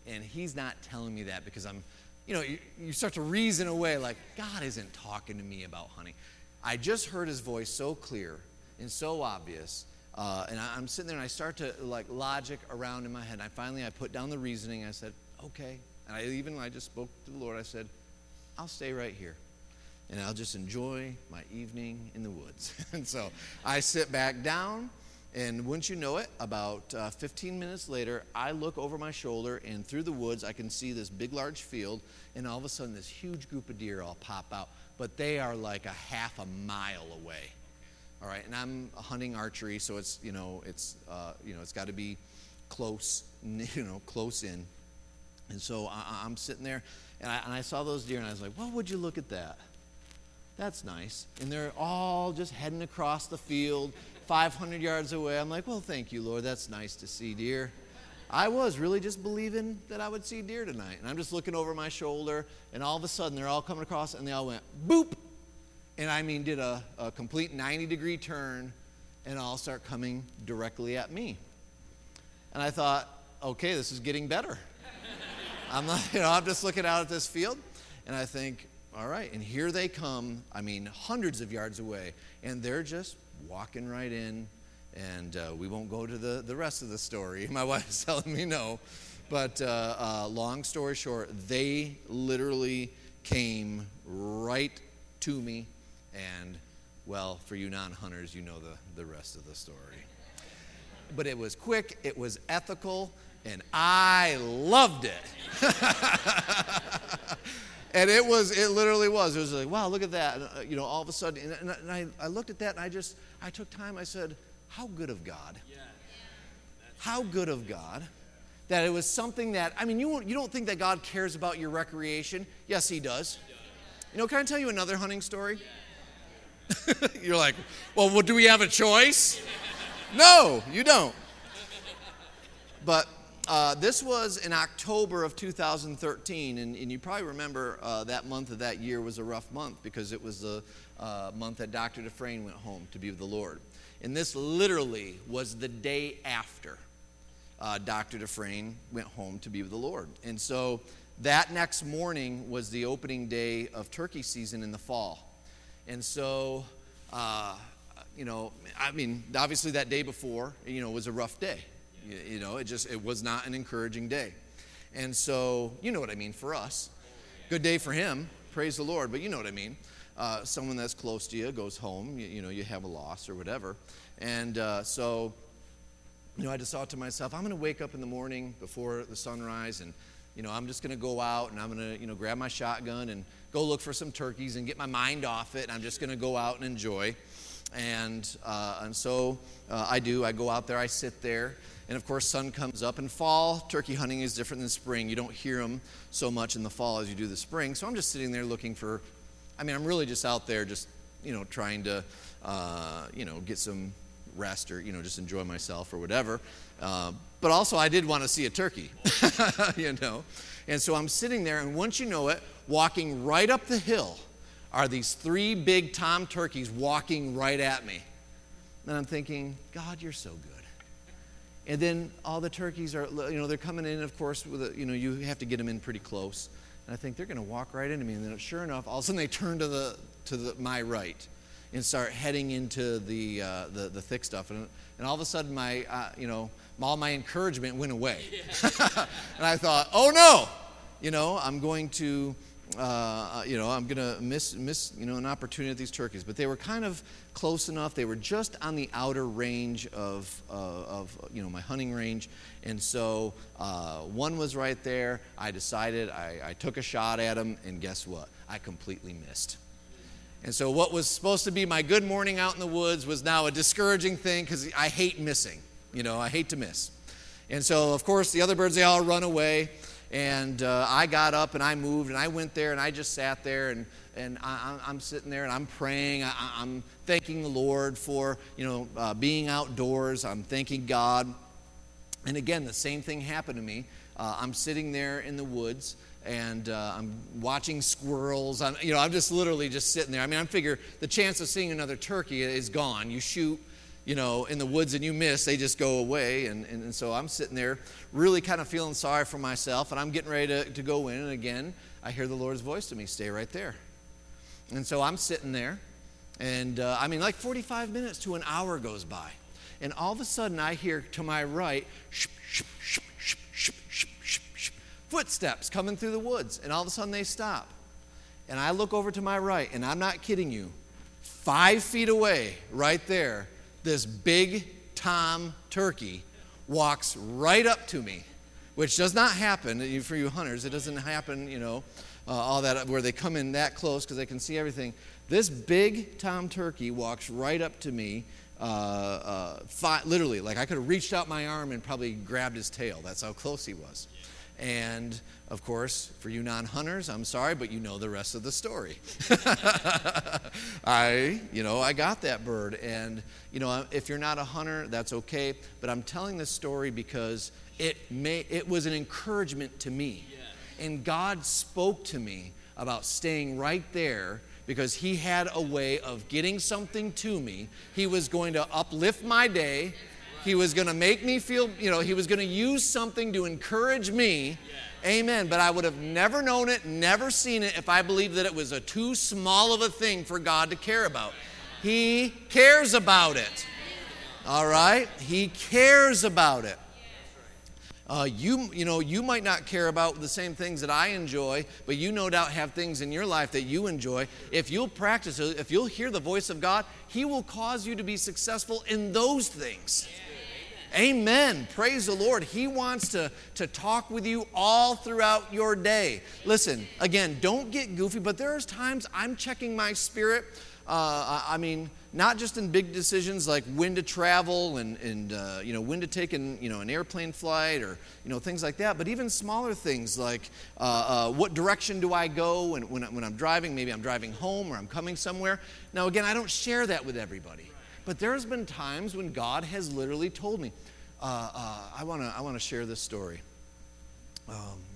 And he's not telling me that because I'm, you know, you, you start to reason away like, God isn't talking to me about hunting. I just heard his voice so clear and so obvious. Uh, and I, I'm sitting there and I start to like logic around in my head. And I finally, I put down the reasoning. I said, okay. And I even, I just spoke to the Lord. I said, I'll stay right here. And I'll just enjoy my evening in the woods. And so I sit back down, and wouldn't you know it, about uh, fifteen minutes later, I look over my shoulder, and through the woods, I can see this big, large field, and all of a sudden, this huge group of deer all pop out. But they are like a half a mile away. All right, and I'm hunting archery, so it's, you know, it's, uh, you know, it's got to be close, you know, close in. And so I, I'm sitting there, and I, and I saw those deer, and I was like, well, would you look at that? That's nice. And they're all just heading across the field, five hundred yards away. I'm like, well, thank you, Lord. That's nice to see deer. I was really just believing that I would see deer tonight. And I'm just looking over my shoulder, and all of a sudden, they're all coming across, and they all went, boop. And I mean, did a, a complete ninety-degree turn, and all start coming directly at me. And I thought, okay, this is getting better. I'm not, you know, I'm just looking out at this field, and I think, all right, and here they come, I mean, hundreds of yards away, and they're just walking right in, and uh, we won't go to the, the rest of the story. My wife is telling me no, but uh, uh, long story short, they literally came right to me, and, well, for you non-hunters, you know the, the rest of the story. But it was quick, it was ethical, and I loved it. And it was, it literally was. It was like, wow, look at that. And, uh, you know, all of a sudden, and, and I, I looked at that, and I just, I took time. I said, how good of God. Yeah. How good of God that it was something that, I mean, you, you don't think that God cares about your recreation. Yes, he does. He does. You know, can I tell you another hunting story? Yeah. You're like, well, well, do we have a choice? No, you don't. But Uh, this was in October of two thousand thirteen, and, and you probably remember uh, that month of that year was a rough month because it was the uh, month that Doctor Dufresne went home to be with the Lord. And this literally was the day after uh, Doctor Dufresne went home to be with the Lord. And so that next morning was the opening day of turkey season in the fall. And so, uh, you know, I mean, obviously that day before, you know, was a rough day. You know, it just, it was not an encouraging day. And so, you know what I mean for us. Good day for him, praise the Lord, but you know what I mean. Uh, someone that's close to you goes home, you, you know, you have a loss or whatever. And uh, so, you know, I just thought to myself, I'm going to wake up in the morning before the sunrise, and, you know, I'm just going to go out, and I'm going to, you know, grab my shotgun and go look for some turkeys and get my mind off it, and I'm just going to go out and enjoy. And, uh, and so uh, I do. I go out there, I sit there. And, of course, sun comes up. In fall, turkey hunting is different than spring. You don't hear them so much in the fall as you do the spring. So I'm just sitting there looking for, I mean, I'm really just out there just, you know, trying to, uh, you know, get some rest or, you know, just enjoy myself or whatever. Uh, but also I did want to see a turkey, you know. And so I'm sitting there, and once you know it, walking right up the hill are these three big tom turkeys walking right at me. And I'm thinking, God, you're so good. And then all the turkeys are, you know, they're coming in, of course, with a, you know, you have to get them in pretty close. And I think they're going to walk right into me. And then sure enough, all of a sudden they turn to the to the, my right and start heading into the uh, the, the thick stuff. And, and all of a sudden my, uh, you know, all my encouragement went away. Yeah. And I thought, oh no, you know, I'm going to, uh, you know, I'm going to miss, miss, you know, an opportunity at these turkeys. But they were kind of close enough. They were just on the outer range of, uh, of you know, my hunting range. And so uh, one was right there. I decided, I, I took a shot at him, and guess what? I completely missed. And so what was supposed to be my good morning out in the woods was now a discouraging thing because I hate missing. You know, I hate to miss. And so, of course, the other birds, they all run away. And uh, I got up and I moved and I went there and I just sat there and, and I, I'm sitting there and I'm praying. I, I'm thanking the Lord for, you know, uh, being outdoors. I'm thanking God. And again, the same thing happened to me. Uh, I'm sitting there in the woods and uh, I'm watching squirrels. I'm, you know, I'm just literally just sitting there. I mean, I figure the chance of seeing another turkey is gone. You shoot, you know, in the woods and you miss, they just go away. And, and, and so I'm sitting there really kind of feeling sorry for myself, and I'm getting ready to, to go in. And again, I hear the Lord's voice to me, stay right there. And so I'm sitting there, and uh, I mean, like forty-five minutes to an hour goes by. And all of a sudden, I hear to my right, shh, shh, shh, shh, shh, shh, shh, shh, footsteps coming through the woods. And all of a sudden, they stop. And I look over to my right, and I'm not kidding you, five feet away, right there, this big tom turkey walks right up to me, which does not happen for you hunters. It doesn't happen, you know, uh, all that where they come in that close because they can see everything. This big tom turkey walks right up to me, uh, uh, fi- literally, like I could have reached out my arm and probably grabbed his tail. That's how close he was. And, of course, for you non-hunters, I'm sorry, but you know the rest of the story. I, you know, I got that bird. And, you know, if you're not a hunter, that's okay. But I'm telling this story because it may, it was an encouragement to me. And God spoke to me about staying right there because he had a way of getting something to me. He was going to uplift my day. He was going to make me feel, you know, he was going to use something to encourage me. Yeah. Amen. But I would have never known it, never seen it if I believed that it was a too small of a thing for God to care about. He cares about it. All right? He cares about it. Uh, you, you know, you might not care about the same things that I enjoy, but you no doubt have things in your life that you enjoy. If you'll practice it, if you'll hear the voice of God, he will cause you to be successful in those things. Amen. Praise the Lord. He wants to, to talk with you all throughout your day. Listen, again, don't get goofy, but there's times I'm checking my spirit. Uh, I mean, not just in big decisions like when to travel and, and uh, you know, when to take an, you know, an airplane flight or, you know, things like that, but even smaller things like uh, uh, what direction do I go when, when, when I'm driving? Maybe I'm driving home or I'm coming somewhere. Now, again, I don't share that with everybody. But there's been times when God has literally told me, uh, uh, I want to I want to share this story. Um,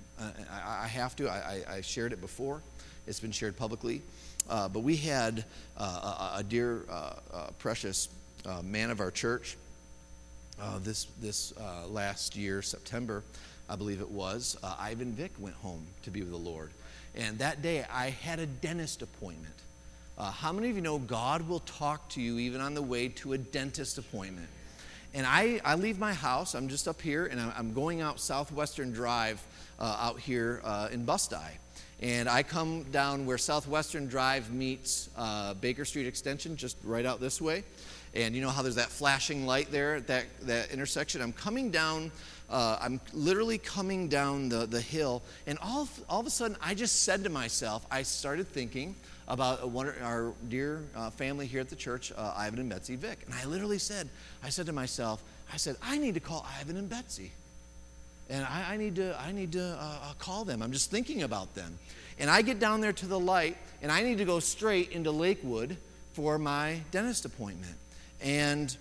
I, I have to. I, I shared it before. It's been shared publicly. Uh, but we had uh, a, a dear, uh, uh, precious uh, man of our church uh, this, this uh, last year, September, I believe it was. Uh, Ivan Vick went home to be with the Lord. And that day, I had a dentist appointment. Uh, how many of you know God will talk to you even on the way to a dentist appointment? And I, I leave my house. I'm just up here, and I'm, I'm going out Southwestern Drive uh, out here uh, in Bustye. And I come down where Southwestern Drive meets uh, Baker Street Extension, just right out this way. And you know how there's that flashing light there at that, that intersection? I'm coming down, uh, I'm literally coming down the, the hill, and all of, all of a sudden I just said to myself, I started thinking about one of our dear uh, family here at the church, uh, Ivan and Betsy Vick. And I literally said, I said to myself, I said, I need to call Ivan and Betsy. And I, I need to, I need to uh, call them. I'm just thinking about them. And I get down there to the light, and I need to go straight into Lakewood for my dentist appointment. And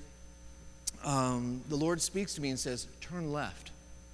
um, the Lord speaks to me and says, turn left.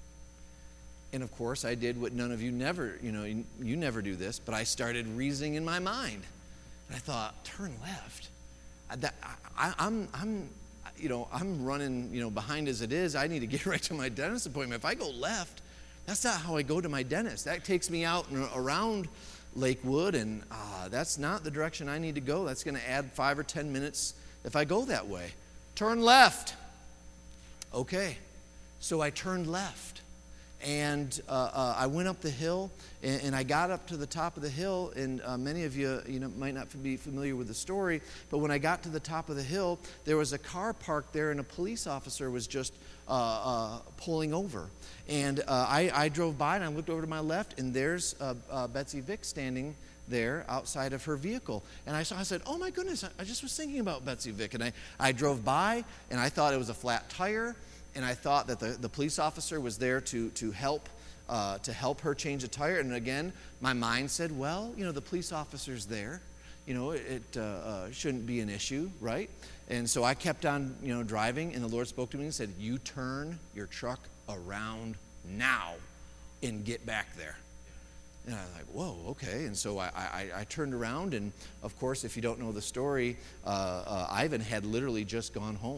And of course, I did what none of you never, you know, you, you never do this, but I started reasoning in my mind. And I thought, turn left? I, that, I, I'm, I'm, you know, I'm running, you know, behind as it is. I need to get right to my dentist appointment. If I go left, that's not how I go to my dentist. That takes me out and around Lakewood, and uh, that's not the direction I need to go. That's going to add five or ten minutes if I go that way. Turn left. Okay, so I turned left. And uh, uh, I went up the hill, and, and I got up to the top of the hill, and uh, many of you, you know, might not be familiar with the story, but when I got to the top of the hill, there was a car parked there, and a police officer was just uh, uh, pulling over. And uh, I, I drove by, and I looked over to my left, and there's uh, uh, Betsy Vick standing there outside of her vehicle. And I saw, I said, oh my goodness, I, I just was thinking about Betsy Vick. And I, I drove by, and I thought it was a flat tire. And I thought that the, the police officer was there to, to help uh, to help her change a tire. And again, my mind said, well, you know, the police officer's there. You know, it uh, uh, shouldn't be an issue, right? And so I kept on, you know, driving, and the Lord spoke to me and said, you turn your truck around now and get back there. And I was like, whoa, okay. And so I, I, I turned around, and of course, if you don't know the story, uh, uh, Ivan had literally just gone home.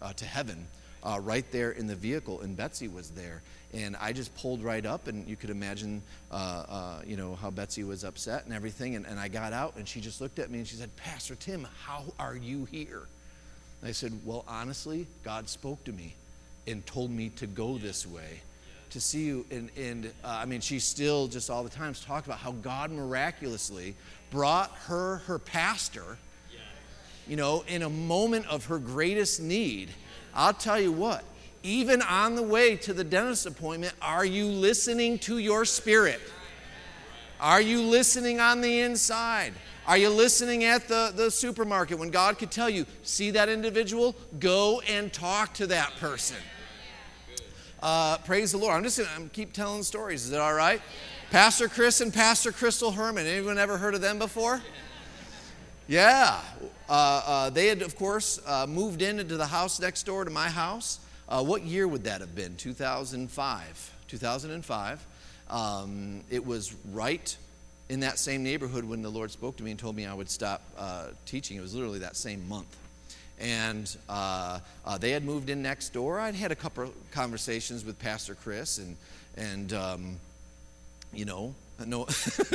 uh, to heaven uh, right there in the vehicle, and Betsy was there. And I just pulled right up, and you could imagine, uh, uh, you know, how Betsy was upset and everything. And, and I got out, and she just looked at me, and she said, "Pastor Tim, how are you here?" And I said, "Well, honestly, God spoke to me and told me to go this way to see you." And, and uh, I mean, she still just all the time talked about how God miraculously brought her, her pastor, you know, in a moment of her greatest need. I'll tell you what. Even on the way to the dentist appointment, are you listening to your spirit? Are you listening on the inside? Are you listening at the, the supermarket when God could tell you, see that individual? Go and talk to that person. Uh, praise the Lord. I'm just going to keep telling stories. Is that all right? Pastor Chris and Pastor Crystal Herman. Anyone ever heard of them before? Yeah. Uh, uh, they had, of course, uh, moved in into the house next door to my house. Uh, what year would that have been? two thousand five. two thousand five. Um, it was right in that same neighborhood when the Lord spoke to me and told me I would stop uh, teaching. It was literally that same month. And uh, uh, they had moved in next door. I'd had a couple of conversations with Pastor Chris, and, and um, you know, no,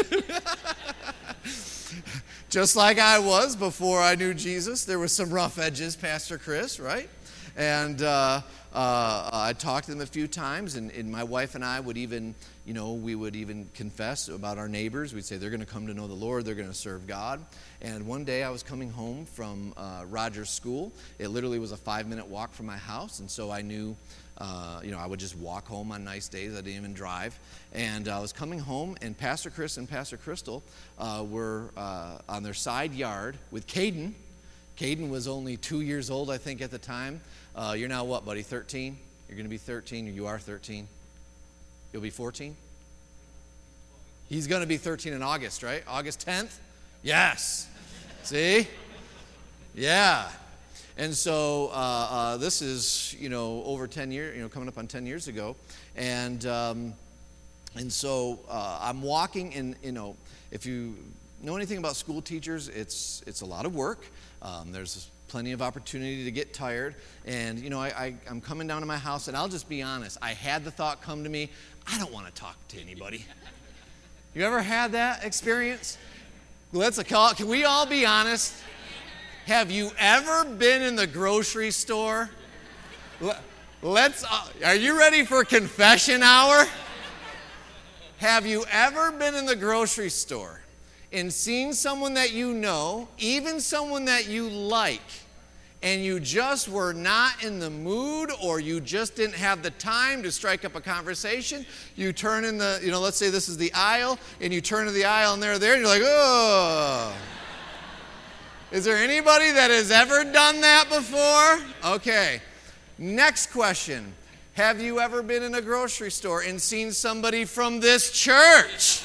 just like I was before I knew Jesus, there were some rough edges, Pastor Chris, right? And uh, uh, I talked to them a few times, and, and my wife and I would even, you know, we would even confess about our neighbors. We'd say they're going to come to know the Lord, they're going to serve God. And one day I was coming home from uh, Rogers School. It literally was a five-minute walk from my house, and so I knew, uh, you know, I would just walk home on nice days. I didn't even drive. And I was coming home, and Pastor Chris and Pastor Crystal uh, were uh, on their side yard with Caden. Caden was only two years old, I think, at the time. Uh, you're now what, buddy, thirteen? You're going to be thirteen, or you are thirteen? You'll be fourteen? He's going to be thirteen in August, right? August tenth? Yes. See? Yeah. And so uh, uh, this is, you know, over ten years, you know, coming up on ten years ago. And um, and so uh, I'm walking in, you know, if you know anything about school teachers, it's it's a lot of work. Um, there's plenty of opportunity to get tired. And, you know, I, I, I'm coming down to my house, and I'll just be honest. I had the thought come to me, I don't want to talk to anybody. You ever had that experience? Let's call. Can we all be honest? Have you ever been in the grocery store? Let's. Uh, are you ready for confession hour? Have you ever been in the grocery store and seen someone that you know, even someone that you like, and you just were not in the mood, or you just didn't have the time to strike up a conversation? You turn in the, you know, let's say this is the aisle, and you turn to the aisle, and they're there, and you're like, oh. Is there anybody that has ever done that before? Okay. Next question. Have you ever been in a grocery store and seen somebody from this church?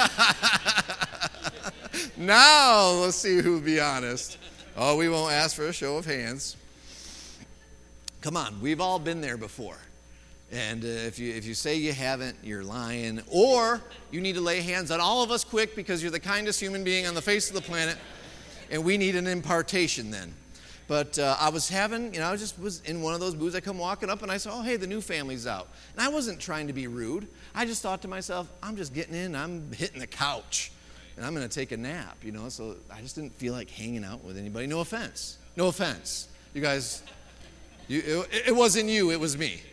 Now, let's see who'll be honest. Oh, we won't ask for a show of hands. Come on, we've all been there before. And uh, if you if you say you haven't, you're lying. Or you need to lay hands on all of us quick, because you're the kindest human being on the face of the planet, and we need an impartation then. But uh, I was having, you know, I just was in one of those booths. I come walking up, and I saw, oh, hey, the new family's out. And I wasn't trying to be rude. I just thought to myself, I'm just getting in. I'm hitting the couch, and I'm going to take a nap, you know. So I just didn't feel like hanging out with anybody. No offense. No offense. You guys, you, it, it wasn't you. It was me.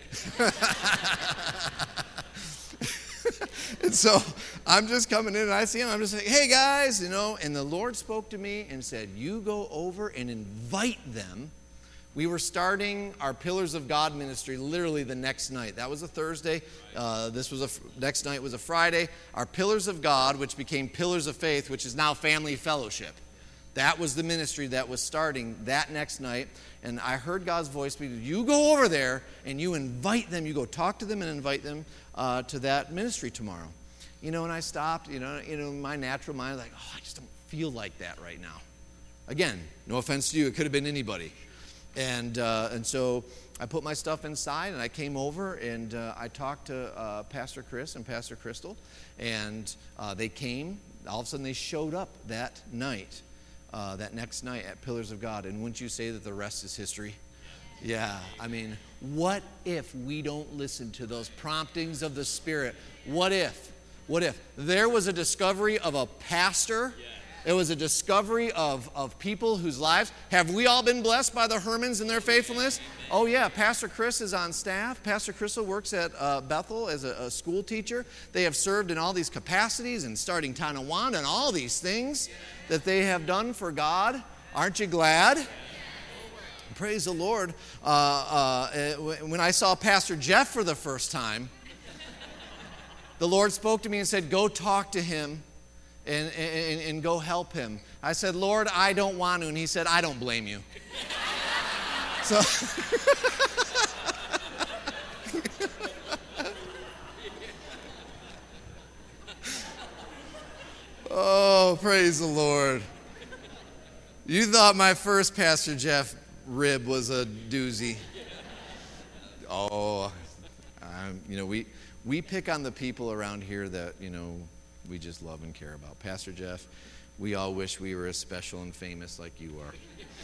And so I'm just coming in, and I see him. I'm just like, hey, guys, you know. And the Lord spoke to me and said, you go over and invite them. We were starting our Pillars of God ministry literally the next night. That was a Thursday. Uh, this was a next night was a Friday. Our Pillars of God, which became Pillars of Faith, which is now Family Fellowship. That was the ministry that was starting that next night. And I heard God's voice speak, you go over there and you invite them. You go talk to them and invite them uh, to that ministry tomorrow. You know, and I stopped, you know, you know, my natural mind, like, oh, I just don't feel like that right now. Again, no offense to you. It could have been anybody. And uh, and so I put my stuff inside, and I came over, and uh, I talked to uh, Pastor Chris and Pastor Crystal, and uh, they came. All of a sudden, they showed up that night, uh, that next night at Pillars of God. And wouldn't you say that the rest is history? Yeah, I mean, what if we don't listen to those promptings of the Spirit? What if? What if? There was a discovery of a pastor. It was a discovery of, of people whose lives. Have we all been blessed by the Hermans and their faithfulness? Oh, yeah. Pastor Chris is on staff. Pastor Crystal works at uh, Bethel as a, a school teacher. They have served in all these capacities and starting Tonawanda and all these things that they have done for God. Aren't you glad? Praise the Lord. Uh, uh, when I saw Pastor Jeff for the first time, the Lord spoke to me and said, go talk to him. And, and, and go help him. I said, Lord, I don't want to. And he said, I don't blame you. So, oh, praise the Lord. You thought my first Pastor Jeff rib was a doozy. Oh, I'm, you know, we, we pick on the people around here that, you know, we just love and care about. Pastor Jeff, we all wish we were as special and famous like you are.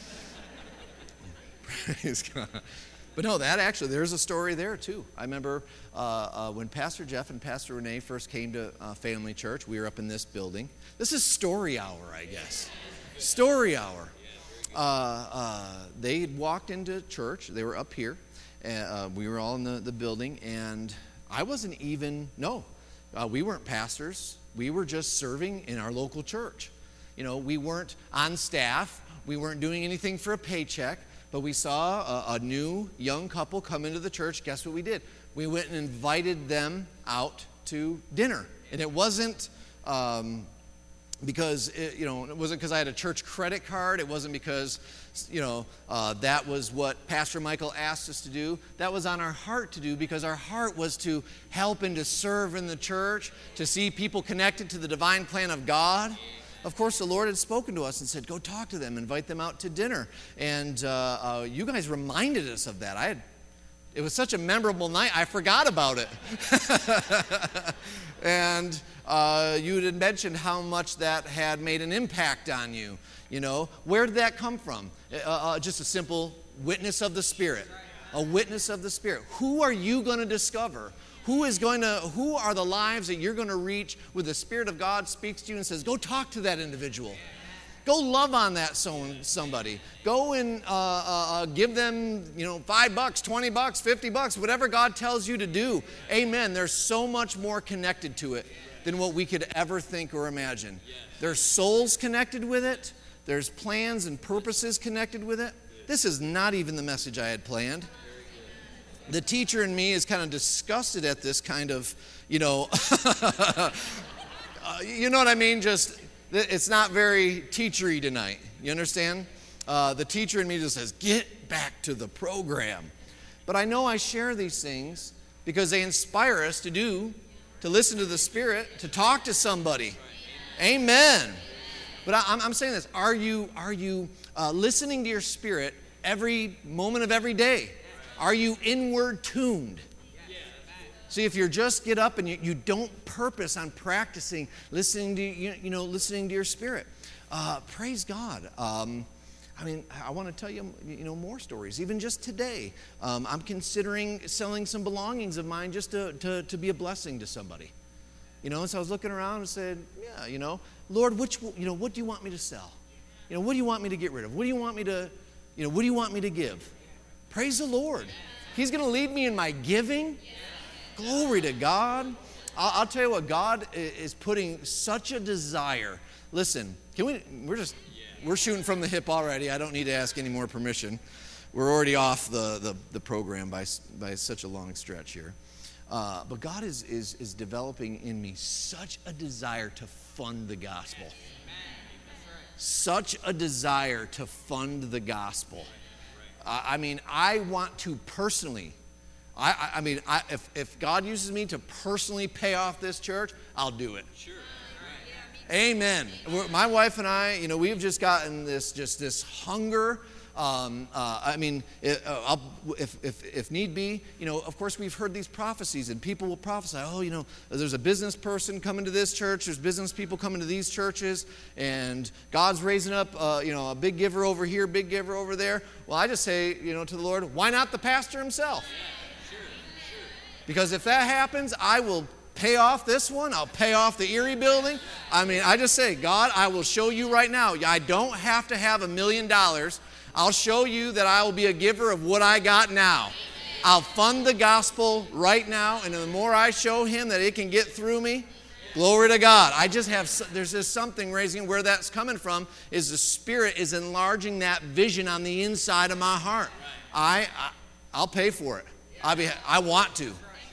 Praise God. But no, that actually, there's a story there too. I remember uh, uh, when Pastor Jeff and Pastor Renee first came to uh, Family Church, we were up in this building. This is story hour, I guess. Story hour. Uh, uh, they had walked into church. They were up here. Uh, we were all in the, the building, and I wasn't even, no, uh, we weren't pastors. We were just serving in our local church. You know, we weren't on staff. We weren't doing anything for a paycheck. But we saw a, a new young couple come into the church. Guess what we did? We went and invited them out to dinner. And it wasn't um, because, it, you know, it wasn't because I had a church credit card. It wasn't because, you know, uh, that was what Pastor Michael asked us to do. That was on our heart to do because our heart was to help and to serve in the church, to see people connected to the divine plan of God. Of course, the Lord had spoken to us and said, go talk to them, invite them out to dinner. And uh, uh, you guys reminded us of that. I had, it was such a memorable night, I forgot about it. And uh, you had mentioned how much that had made an impact on you. You know, where did that come from? Uh, uh, just a simple witness of the Spirit. A witness of the Spirit. Who are you going to discover? Who is going to, who are the lives that you're going to reach where the Spirit of God speaks to you and says, go talk to that individual. Go love on that somebody. Go and uh, uh, give them, you know, five bucks, twenty bucks, fifty bucks, whatever God tells you to do. Amen. There's so much more connected to it than what we could ever think or imagine. There's souls connected with it. There's plans and purposes connected with it. This is not even the message I had planned. The teacher in me is kind of disgusted at this kind of, you know, uh, you know what I mean? Just, it's not very teachery tonight. You understand? Uh, the teacher in me just says, get back to the program. But I know I share these things because they inspire us to do, to listen to the Spirit, to talk to somebody. Amen. But I, I'm, I'm saying this, are you, are you uh, listening to your Spirit every moment of every day? Are you inward tuned? See, if you just get up and you, you don't purpose on practicing, listening to you, you know, listening to your Spirit, uh, praise God. Um, I mean, I want to tell you, you know, more stories. Even just today, um, I'm considering selling some belongings of mine just to, to to be a blessing to somebody. You know, and so I was looking around and said, yeah, you know, Lord, which, you know, what do you want me to sell? You know, what do you want me to get rid of? What do you want me to, you know, what do you want me to give? Praise the Lord. He's going to lead me in my giving. Glory to God. I'll, I'll tell you what, God is putting such a desire. Listen, can we, we're just, we're shooting from the hip already. I don't need to ask any more permission. We're already off the, the, the program by, by such a long stretch here. Uh, but God is, is, is developing in me such a desire to fund the gospel. Such a desire to fund the gospel. I mean, I want to personally, I, I mean, I, if, if God uses me to personally pay off this church, I'll do it. Sure. Right. Amen. We're, my wife and I, you know, we've just gotten this, just this hunger Um, uh, I mean, it, uh, I'll, if, if, if need be, you know, of course we've heard these prophecies and people will prophesy, oh, you know, there's a business person coming to this church, there's business people coming to these churches, and God's raising up, uh, you know, a big giver over here, big giver over there. Well, I just say, you know, to the Lord, why not the pastor himself? Because if that happens, I will pay off this one. I'll pay off the Erie building. I mean, I just say, God, I will show you right now. I don't have to have a million dollars. I'll show you that I will be a giver of what I got now. I'll fund the gospel right now, and the more I show him that it can get through me, glory to God. I just have, there's just something raising where that's coming from is the Spirit is enlarging that vision on the inside of my heart. I, I I'll pay for it. I be, I want to.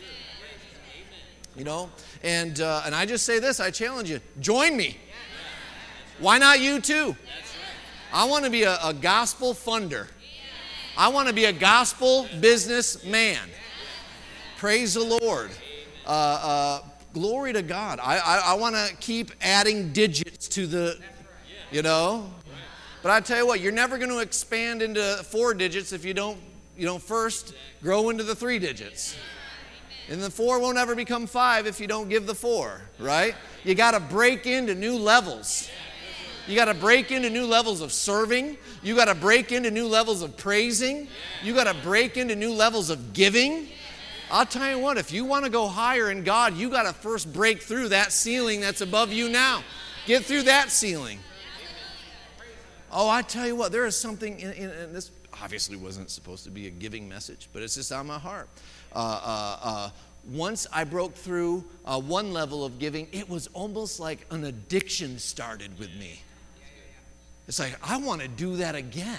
You know, and uh, and I just say this, I challenge you, join me. Why not you too? I want to be a, a gospel funder. I want to be a gospel businessman. Praise the Lord. Uh, uh, glory to God. I, I, I want to keep adding digits to the, you know. But I tell you what, you're never going to expand into four digits if you don't, you don't first grow into the three digits. And the four won't ever become five if you don't give the four, right? You got to break into new levels. You got to break into new levels of serving. You got to break into new levels of praising. You got to break into new levels of giving. I'll tell you what, if you want to go higher in God, you got to first break through that ceiling that's above you now. Get through that ceiling. Oh, I tell you what, there is something, in, in, in this obviously wasn't supposed to be a giving message, but it's just on my heart. Uh, uh, uh, once I broke through uh, one level of giving, it was almost like an addiction started with me. It's like, I want to do that again.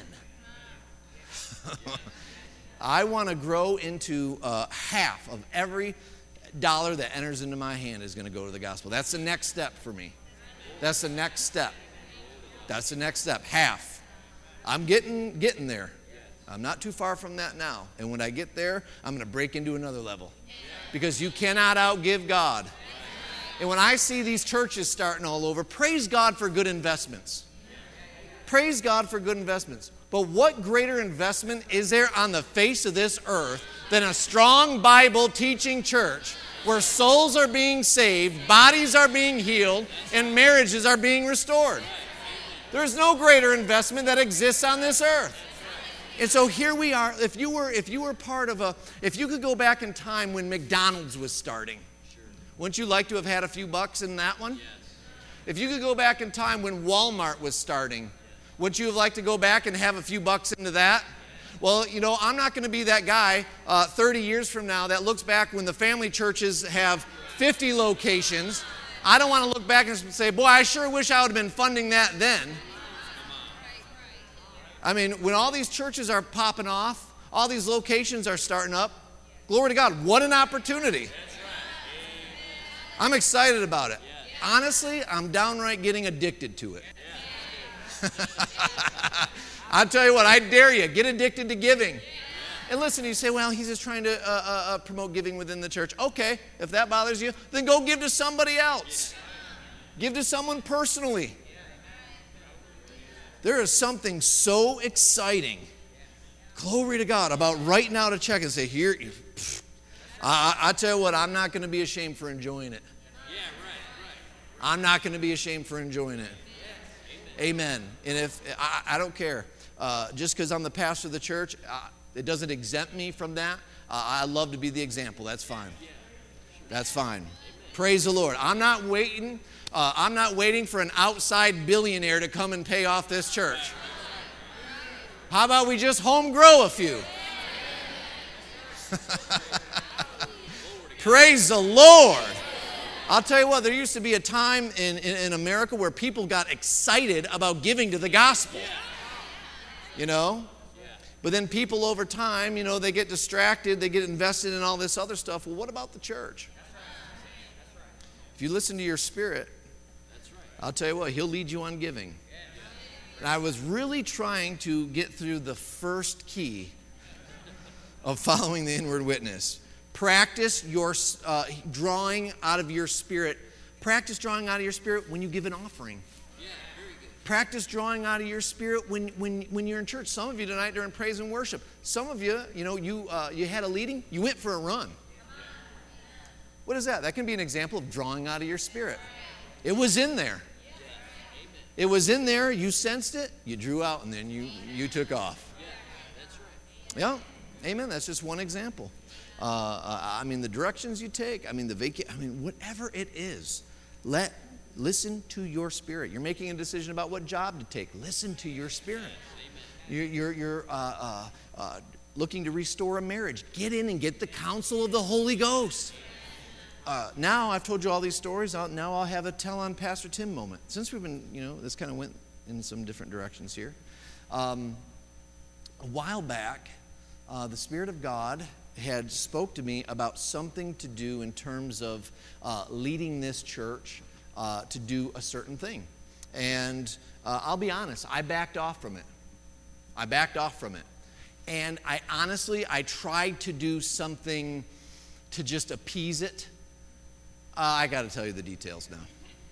I want to grow into uh, half of every dollar that enters into my hand is going to go to the gospel. That's the next step for me. That's the next step. That's the next step, half. I'm getting getting there. I'm not too far from that now. And when I get there, I'm going to break into another level. Because you cannot outgive God. And when I see these churches starting all over, praise God for good investments. Praise God for good investments. But what greater investment is there on the face of this earth than a strong Bible teaching church where souls are being saved, bodies are being healed, and marriages are being restored? There's no greater investment that exists on this earth. And so here we are. If you were, if you were part of a, if you could go back in time when McDonald's was starting, wouldn't you like to have had a few bucks in that one? If you could go back in time when Walmart was starting, wouldn't you have liked to go back and have a few bucks into that? Well, you know, I'm not going to be that guy uh, thirty years from now that looks back when the family churches have fifty locations. I don't want to look back and say, boy, I sure wish I would have been funding that then. I mean, when all these churches are popping off, all these locations are starting up, glory to God, what an opportunity. I'm excited about it. Honestly, I'm downright getting addicted to it. I'll tell you what, I dare you, get addicted to giving. And listen, you say, well, he's just trying to uh, uh, promote giving within the church. Okay, if that bothers you, then go give to somebody else. Give to someone personally. There is something so exciting, glory to God, about writing out a check and say, here, I, I tell you what, I'm not going to be ashamed for enjoying it. I'm not going to be ashamed for enjoying it. Amen. And if, I, I don't care. Uh, just because I'm the pastor of the church, uh, it doesn't exempt me from that. Uh, I love to be the example. That's fine. That's fine. Praise the Lord. I'm not waiting. Uh, I'm not waiting for an outside billionaire to come and pay off this church. How about we just home grow a few? Praise the Lord. I'll tell you what, there used to be a time in, in, in America where people got excited about giving to the gospel. You know? But then people over time, you know, they get distracted, they get invested in all this other stuff. Well, what about the church? If you listen to your spirit, I'll tell you what, he'll lead you on giving. And I was really trying to get through the first key of following the inward witness. Practice your uh, drawing out of your spirit. Practice drawing out of your spirit when you give an offering. Practice drawing out of your spirit when, when, when you're in church. Some of you tonight during praise and worship. Some of you, you know, you, uh, you had a leading, you went for a run. What is that? That can be an example of drawing out of your spirit. It was in there. It was in there, you sensed it, you drew out, and then you, you took off. Yeah, amen. That's just one example. Uh, I mean, the directions you take, I mean, the vaca- I mean, whatever it is, let listen to your spirit. You're making a decision about what job to take. Listen to your spirit. You're, you're, you're uh, uh, uh, looking to restore a marriage. Get in and get the counsel of the Holy Ghost. Uh, now I've told you all these stories. I'll, now I'll have a tell on Pastor Tim moment. Since we've been, you know, this kind of went in some different directions here. Um, a while back, uh, the Spirit of God had spoke to me about something to do in terms of uh, leading this church uh, to do a certain thing. And uh, I'll be honest, I backed off from it. I backed off from it. And I honestly, I tried to do something to just appease it. Uh, I got to tell you the details now.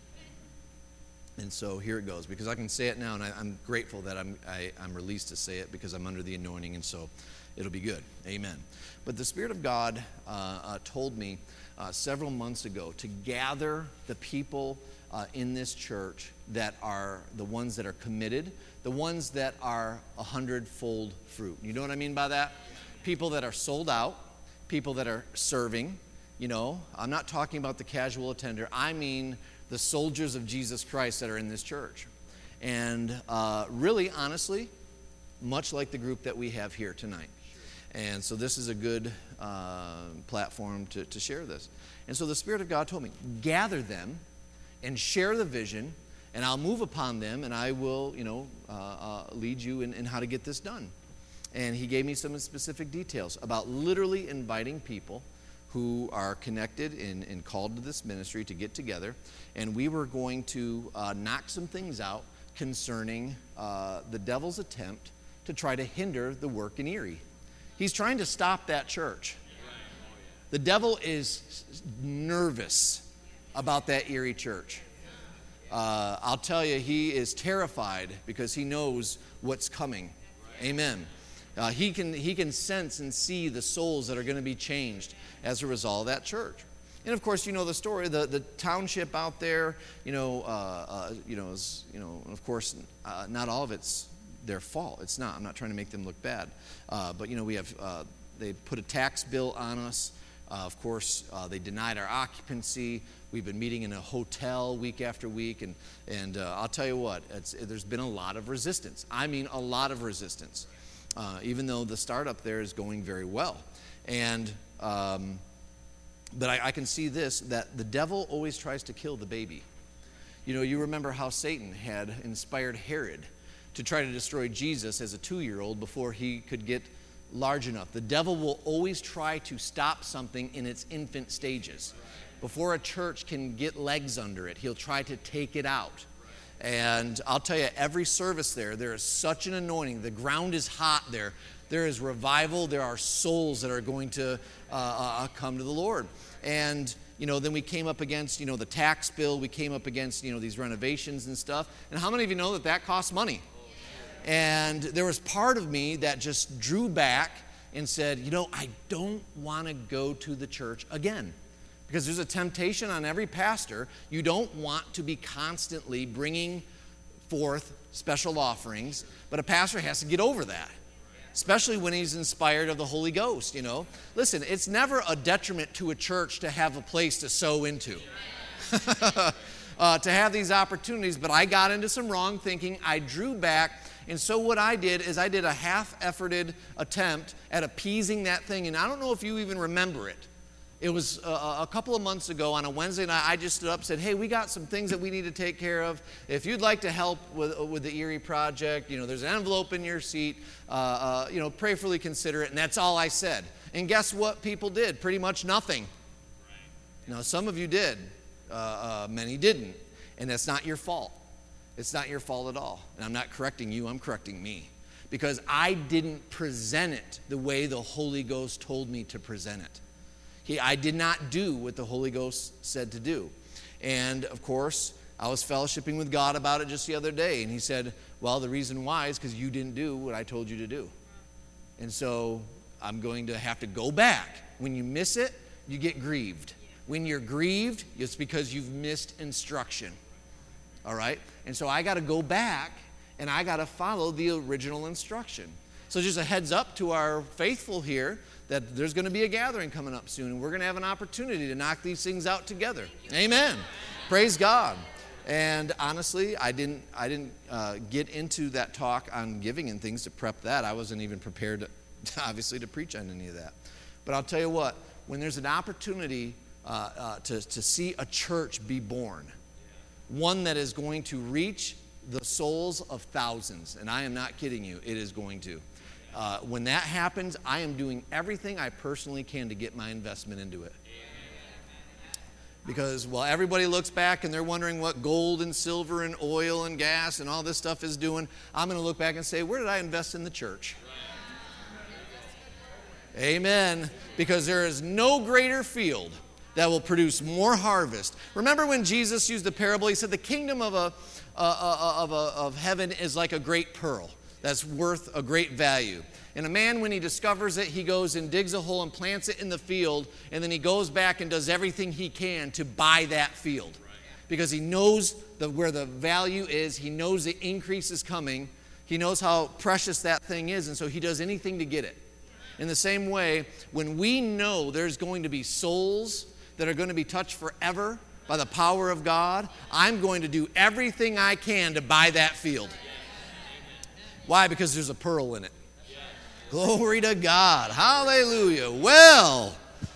And so here it goes, because I can say it now, and I, I'm grateful that I'm, I, I'm released to say it because I'm under the anointing, and so it'll be good. Amen. But the Spirit of God uh, uh, told me uh, several months ago to gather the people uh, in this church that are the ones that are committed, the ones that are a hundredfold fruit. You know what I mean by that? People that are sold out, people that are serving. You know, I'm not talking about the casual attender. I mean the soldiers of Jesus Christ that are in this church. And uh, really, honestly, much like the group that we have here tonight. And so this is a good uh, platform to, to share this. And so the Spirit of God told me, gather them and share the vision, and I'll move upon them, and I will, you know, uh, uh, lead you in, in how to get this done. And he gave me some specific details about literally inviting people who are connected and, and called to this ministry to get together. And we were going to uh, knock some things out concerning uh, the devil's attempt to try to hinder the work in Erie. He's trying to stop that church. The devil is nervous about that Erie church. Uh, I'll tell you, he is terrified because he knows what's coming. Amen. Uh, he can he can sense and see the souls that are going to be changed as a result of that church. And of course, you know the story. The the township out there, you know, uh, uh, you know, is, you know, of course, uh, not all of it's their fault. It's not. I'm not trying to make them look bad. Uh, but you know, we have uh, they put a tax bill on us. Uh, of course, uh, they denied our occupancy. We've been meeting in a hotel week after week, and and uh, I'll tell you what, it's, there's been a lot of resistance. I mean, a lot of resistance. Uh, even though the startup there is going very well. And, um, but I, I can see this, that the devil always tries to kill the baby. You know, you remember how Satan had inspired Herod to try to destroy Jesus as a two-year-old before he could get large enough. The devil will always try to stop something in its infant stages. Before a church can get legs under it, he'll try to take it out. And I'll tell you, every service there, there is such an anointing. The ground is hot there. There is revival. There are souls that are going to uh, uh, come to the Lord. And, you know, then we came up against, you know, the tax bill. We came up against, you know, these renovations and stuff. And how many of you know that that costs money? And there was part of me that just drew back and said, you know, I don't want to go to the church again. Because there's a temptation on every pastor. You don't want to be constantly bringing forth special offerings, but a pastor has to get over that, especially when he's inspired of the Holy Ghost, you know. Listen, it's never a detriment to a church to have a place to sow into, uh, to have these opportunities, but I got into some wrong thinking. I drew back, and so what I did is I did a half-efforted attempt at appeasing that thing, and I don't know if you even remember it. It was a, a couple of months ago on a Wednesday night. I just stood up and said, hey, we got some things that we need to take care of. If you'd like to help with, with the Erie project, you know, there's an envelope in your seat. Uh, uh, you know, prayerfully consider it. And that's all I said. And guess what people did? Pretty much nothing. Now, some of you did. Uh, uh, many didn't. And that's not your fault. It's not your fault at all. And I'm not correcting you. I'm correcting me. Because I didn't present it the way the Holy Ghost told me to present it. He, I did not do what the Holy Ghost said to do. And, of course, I was fellowshipping with God about it just the other day, and he said, well, the reason why is because you didn't do what I told you to do. And so I'm going to have to go back. When you miss it, you get grieved. When you're grieved, it's because you've missed instruction. All right? And so I got to go back, and I got to follow the original instruction. So just a heads up to our faithful here that there's going to be a gathering coming up soon, and we're going to have an opportunity to knock these things out together. Amen. Praise God. And honestly, I didn't I didn't uh, get into that talk on giving and things to prep that. I wasn't even prepared, to, obviously, to preach on any of that. But I'll tell you what, when there's an opportunity uh, uh, to, to see a church be born, one that is going to reach the souls of thousands, and I am not kidding you, it is going to. Uh, when that happens, I am doing everything I personally can to get my investment into it. Because while everybody looks back and they're wondering what gold and silver and oil and gas and all this stuff is doing, I'm going to look back and say, where did I invest in the church? Amen. Because there is no greater field that will produce more harvest. Remember when Jesus used the parable, he said the kingdom of a, uh, uh, of, a of heaven is like a great pearl that's worth a great value. And a man, when he discovers it, he goes and digs a hole and plants it in the field, and then he goes back and does everything he can to buy that field. Because he knows the, where the value is, he knows the increase is coming, he knows how precious that thing is, and so he does anything to get it. In the same way, when we know there's going to be souls that are going to be touched forever by the power of God, I'm going to do everything I can to buy that field. Why? Because there's a pearl in it. Glory to God. Hallelujah. Well,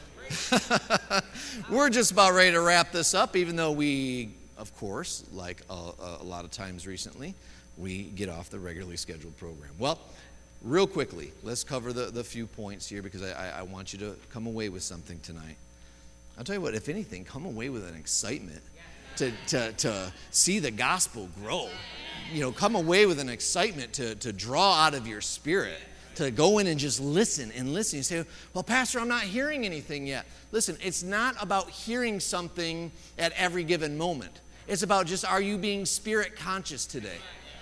we're just about ready to wrap this up, even though we, of course, like a, a lot of times recently, we get off the regularly scheduled program. Well, real quickly, let's cover the, the few points here because I, I want you to come away with something tonight. I'll tell you what, if anything, come away with an excitement to, to, to see the gospel grow. You know, come away with an excitement to, to draw out of your spirit. To go in and just listen and listen. You say, well, Pastor, I'm not hearing anything yet. Listen, it's not about hearing something at every given moment. It's about just, are you being spirit conscious today?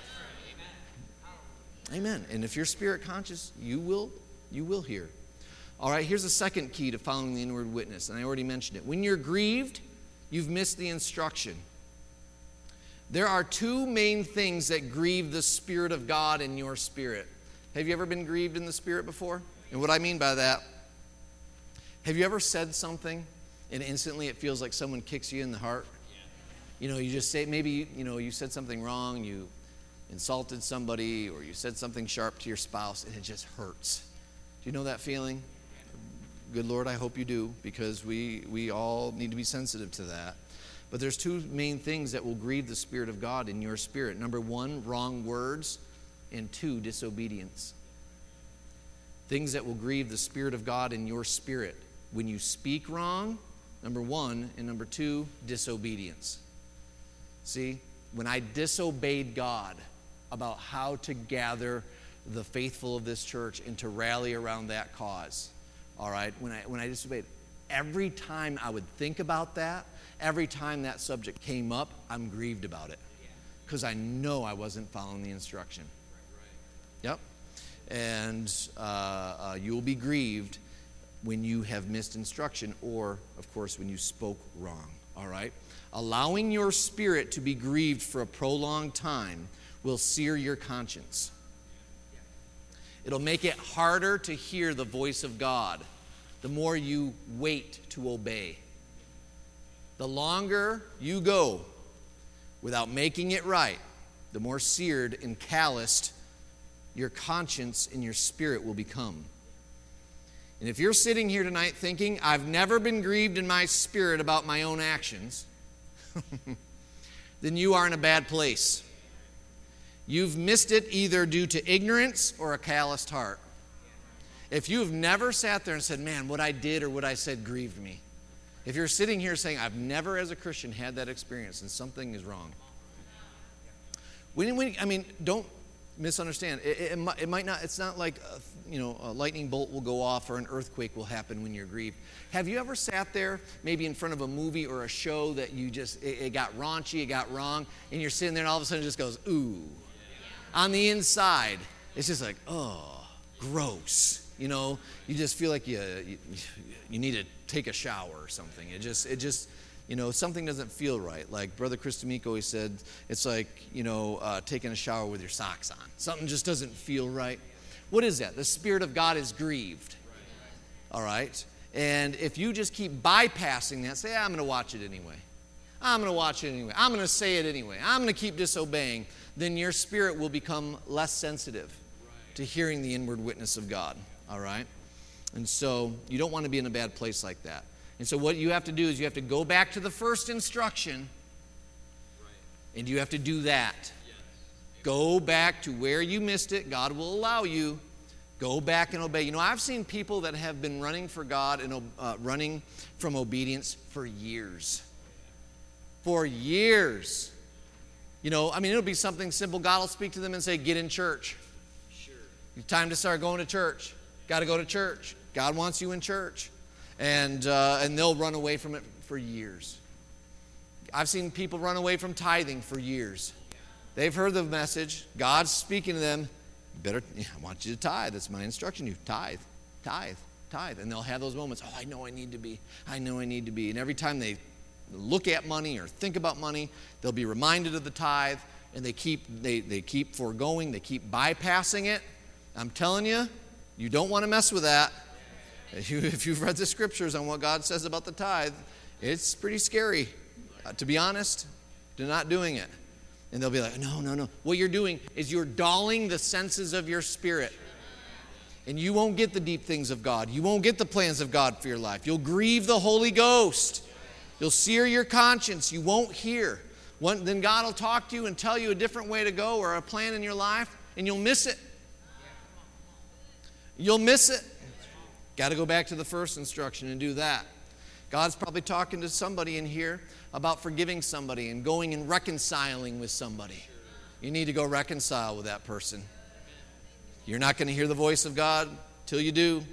Amen. And if you're spirit conscious, you will, you will hear. All right, here's a second key to following the inward witness, and I already mentioned it. When you're grieved, you've missed the instruction. There are two main things that grieve the Spirit of God in your spirit. Have you ever been grieved in the spirit before? And what I mean by that, have you ever said something and instantly it feels like someone kicks you in the heart? You know, you just say, maybe, you know, you said something wrong, you insulted somebody, or you said something sharp to your spouse, and it just hurts. Do you know that feeling? Good Lord, I hope you do, because we, we all need to be sensitive to that. But there's two main things that will grieve the Spirit of God in your spirit. Number one, wrong words. And two, disobedience. Things that will grieve the Spirit of God in your spirit. When you speak wrong, number one, and number two, disobedience. See, when I disobeyed God about how to gather the faithful of this church and to rally around that cause, all right, when I, when I disobeyed, every time I would think about that, every time that subject came up, I'm grieved about it. Because I know I wasn't following the instruction. Yep. And uh, uh, you will be grieved when you have missed instruction or, of course, when you spoke wrong. All right? Allowing your spirit to be grieved for a prolonged time will sear your conscience. It'll make it harder to hear the voice of God the more you wait to obey. The longer you go without making it right, the more seared and calloused your conscience and your spirit will become. And if you're sitting here tonight thinking, I've never been grieved in my spirit about my own actions, then you are in a bad place. You've missed it either due to ignorance or a calloused heart. If you've never sat there and said, man, what I did or what I said grieved me. If you're sitting here saying, I've never as a Christian had that experience, then something is wrong. When, when, I mean, don't, misunderstand. It, it, it, might, it might not, it's not like, a, you know, a lightning bolt will go off or an earthquake will happen when you're grieved. Have you ever sat there, maybe in front of a movie or a show that you just, it, it got raunchy, it got wrong, and you're sitting there and all of a sudden it just goes, ooh. On the inside, it's just like, oh, gross. You know, you just feel like you, you, you need to take a shower or something. It just, it just, you know, something doesn't feel right. Like Brother Chris D'Amico, he said, it's like, you know, uh, taking a shower with your socks on. Something just doesn't feel right. What is that? The Spirit of God is grieved. All right? And if you just keep bypassing that, say, I'm going to watch it anyway. I'm going to watch it anyway. I'm going to say it anyway. I'm going to keep disobeying. Then your spirit will become less sensitive to hearing the inward witness of God. All right? And so you don't want to be in a bad place like that. And so what you have to do is you have to go back to the first instruction, and you have to do that. Go back to where you missed it. God will allow you. Go back and obey. You know, I've seen people that have been running for God and uh, running from obedience for years. For years. You know, I mean, it'll be something simple. God will speak to them and say, get in church. Sure. Time to start going to church. Got to go to church. God wants you in church. And uh, and they'll run away from it for years. I've seen people run away from tithing for years. They've heard the message. God's speaking to them. Better, I want you to tithe. That's my instruction. You tithe, tithe, tithe. And they'll have those moments. Oh, I know I need to be. I know I need to be. And every time they look at money or think about money, they'll be reminded of the tithe. And they keep they, they keep foregoing. They keep bypassing it. I'm telling you, you don't want to mess with that. If, you, if you've read the scriptures on what God says about the tithe, it's pretty scary. Uh, to be honest, to not doing it. And they'll be like, no, no, no. What you're doing is you're dulling the senses of your spirit. And you won't get the deep things of God. You won't get the plans of God for your life. You'll grieve the Holy Ghost. You'll sear your conscience. You won't hear. One, then God will talk to you and tell you a different way to go or a plan in your life, and you'll miss it. You'll miss it. Got to go back to the first instruction and do that. God's probably talking to somebody in here about forgiving somebody and going and reconciling with somebody. You need to go reconcile with that person. You're not going to hear the voice of God till you do.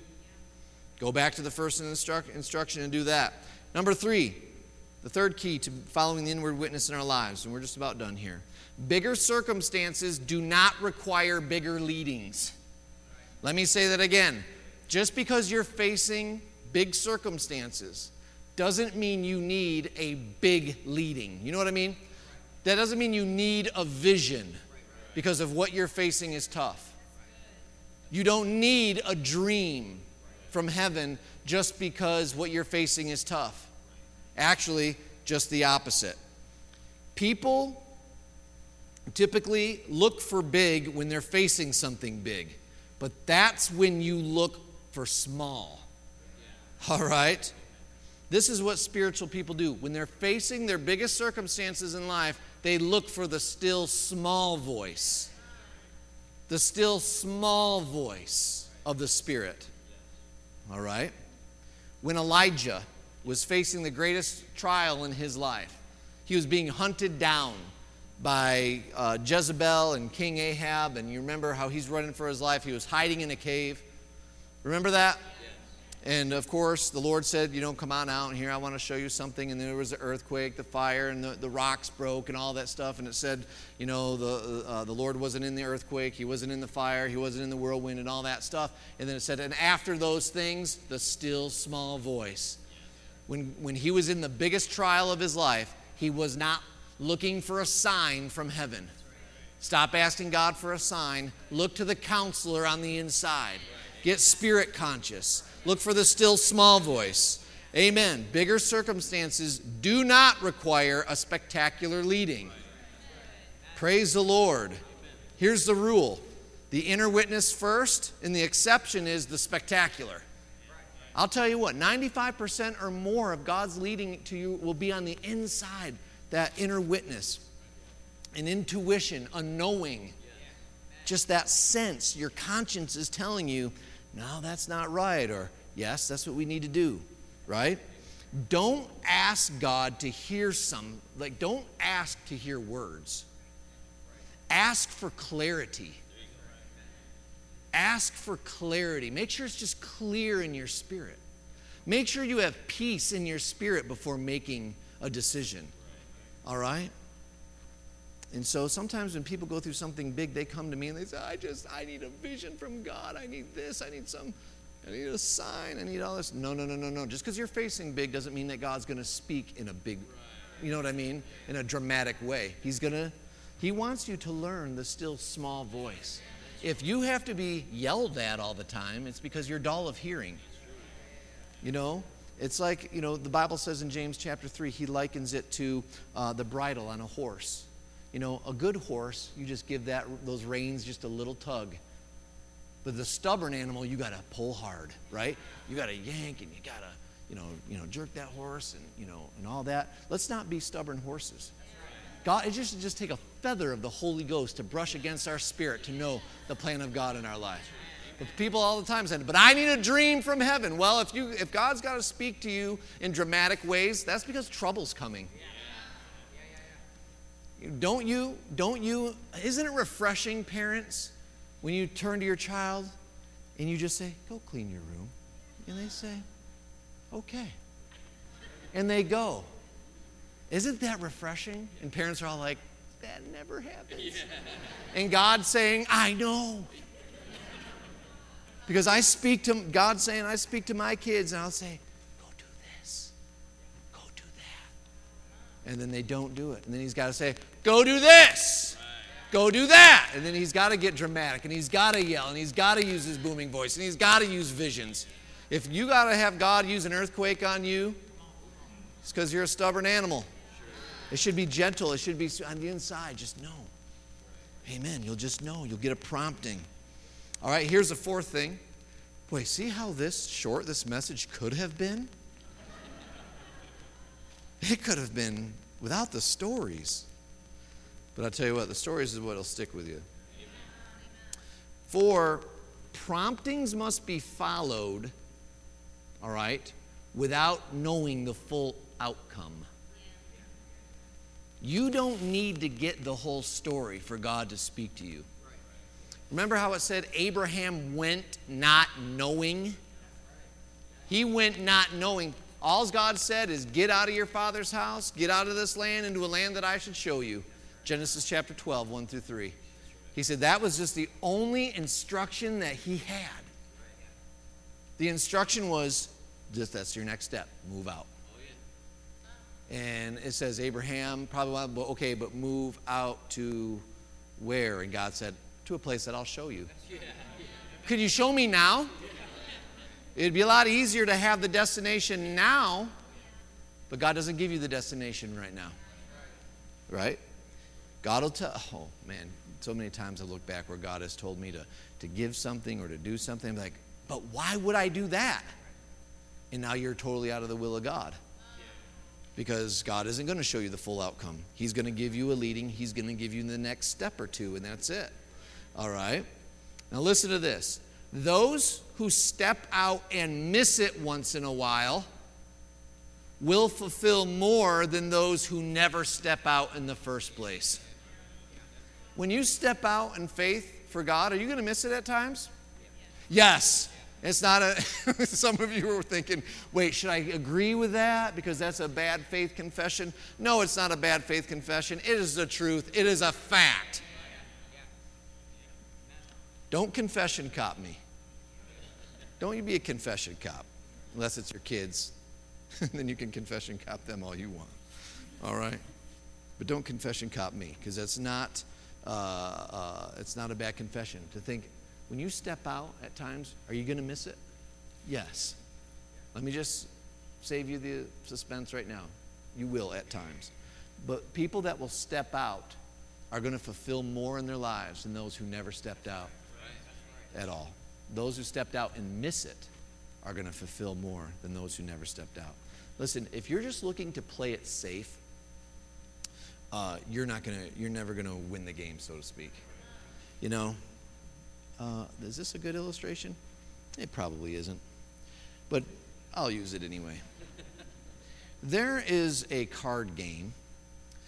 Go back to the first instru- instruction and do that. Number three, the third key to following the inward witness in our lives, and we're just about done here. Bigger circumstances do not require bigger leadings. Let me say that again. Just because you're facing big circumstances doesn't mean you need a big leading. You know what I mean? That doesn't mean you need a vision because of what you're facing is tough. You don't need a dream from heaven just because what you're facing is tough. Actually, just the opposite. People typically look for big when they're facing something big, but that's when you look for small. All right? This is what spiritual people do. When they're facing their biggest circumstances in life, they look for the still small voice. The still small voice of the Spirit. All right? When Elijah was facing the greatest trial in his life, he was being hunted down by uh, Jezebel and King Ahab, and you remember how he's running for his life. He was hiding in a cave. Remember that? And of course, the Lord said, you know, come on out here. I want to show you something. And there was the earthquake, the fire, and the, the rocks broke and all that stuff. And it said, you know, the uh, the Lord wasn't in the earthquake. He wasn't in the fire. He wasn't in the whirlwind and all that stuff. And then it said, and after those things, the still small voice. When, when he was in the biggest trial of his life, he was not looking for a sign from heaven. Stop asking God for a sign. Look to the counselor on the inside. Get spirit conscious. Look for the still small voice. Amen. Bigger circumstances do not require a spectacular leading. Praise the Lord. Here's the rule. The inner witness first, and the exception is the spectacular. I'll tell you what, ninety-five percent or more of God's leading to you will be on the inside, that inner witness, an intuition, a knowing, just that sense. Your conscience is telling you, no, that's not right, or yes, that's what we need to do, right? Don't ask God to hear some, like don't ask to hear words. Ask for clarity. ask for clarity. Make sure it's just clear in your spirit. Make sure you have peace in your spirit before making a decision. All right? And so sometimes when people go through something big, they come to me and they say, I just, I need a vision from God. I need this. I need some, I need a sign. I need all this. No, no, no, no, no. Just because you're facing big doesn't mean that God's going to speak in a big, you know what I mean? In a dramatic way. He's going to, he wants you to learn the still small voice. If you have to be yelled at all the time, it's because you're dull of hearing. You know? It's like, you know, the Bible says in James chapter three, he likens it to uh, the bridle on a horse. You know, a good horse, you just give that those reins just a little tug. But the stubborn animal, you got to pull hard, right? You got to yank and you got to, you know, you know, jerk that horse and, you know, and all that. Let's not be stubborn horses. God, it just just take a feather of the Holy Ghost to brush against our spirit to know the plan of God in our life. But people all the time say, but I need a dream from heaven. Well, if you if God's got to speak to you in dramatic ways, that's because trouble's coming. Don't you, don't you, isn't it refreshing, parents, when you turn to your child and you just say, go clean your room? And they say, okay. And they go. Isn't that refreshing? And parents are all like, that never happens. Yeah. And God's saying, I know. Because I speak to, God's saying, I speak to my kids and I'll say, go do this. Go do that. And then they don't do it. And then he's got to say, go do this. Go do that. And then he's got to get dramatic and he's got to yell and he's got to use his booming voice and he's got to use visions. If you got to have God use an earthquake on you, it's because you're a stubborn animal. It should be gentle. It should be on the inside. Just know. Amen. You'll just know. You'll get a prompting. All right, here's the fourth thing. Boy, see how this short this message could have been? It could have been without the stories. But I'll tell you what, the stories is what will stick with you. For promptings must be followed, all right, without knowing the full outcome. You don't need to get the whole story for God to speak to you. Remember how it said Abraham went not knowing? He went not knowing. All God said is get out of your father's house, get out of this land into a land that I should show you. Genesis chapter twelve, one through three. He said that was just the only instruction that he had. The instruction was, just that's your next step, move out. And it says Abraham probably wanted, okay, but move out to where? And God said, to a place that I'll show you. Could you show me now? It'd be a lot easier to have the destination now, but God doesn't give you the destination right now. Right? God will tell, oh man, so many times I look back where God has told me to, to give something or to do something. I'm like, but why would I do that? And now you're totally out of the will of God. Because God isn't going to show you the full outcome. He's going to give you a leading. He's going to give you the next step or two, and that's it. All right? Now listen to this. Those who step out and miss it once in a while will fulfill more than those who never step out in the first place. When you step out in faith for God, are you going to miss it at times? Yes. It's not a, some of you were thinking, wait, should I agree with that? Because that's a bad faith confession. No, it's not a bad faith confession. It is the truth. It is a fact. Don't confession cop me. Don't you be a confession cop, unless it's your kids. Then you can confession cop them all you want. All right? But don't confession cop me, because that's not, uh, uh, it's not a bad confession. To think, when you step out at times, are you going to miss it? Yes. Let me just save you the suspense right now. You will at times. But people that will step out are going to fulfill more in their lives than those who never stepped out at all. Those who stepped out and miss it are going to fulfill more than those who never stepped out. Listen, if you're just looking to play it safe, uh, you're not going to, you're never going to win the game, so to speak. You know? Uh, is this a good illustration? It probably isn't. But I'll use it anyway. There is a card game,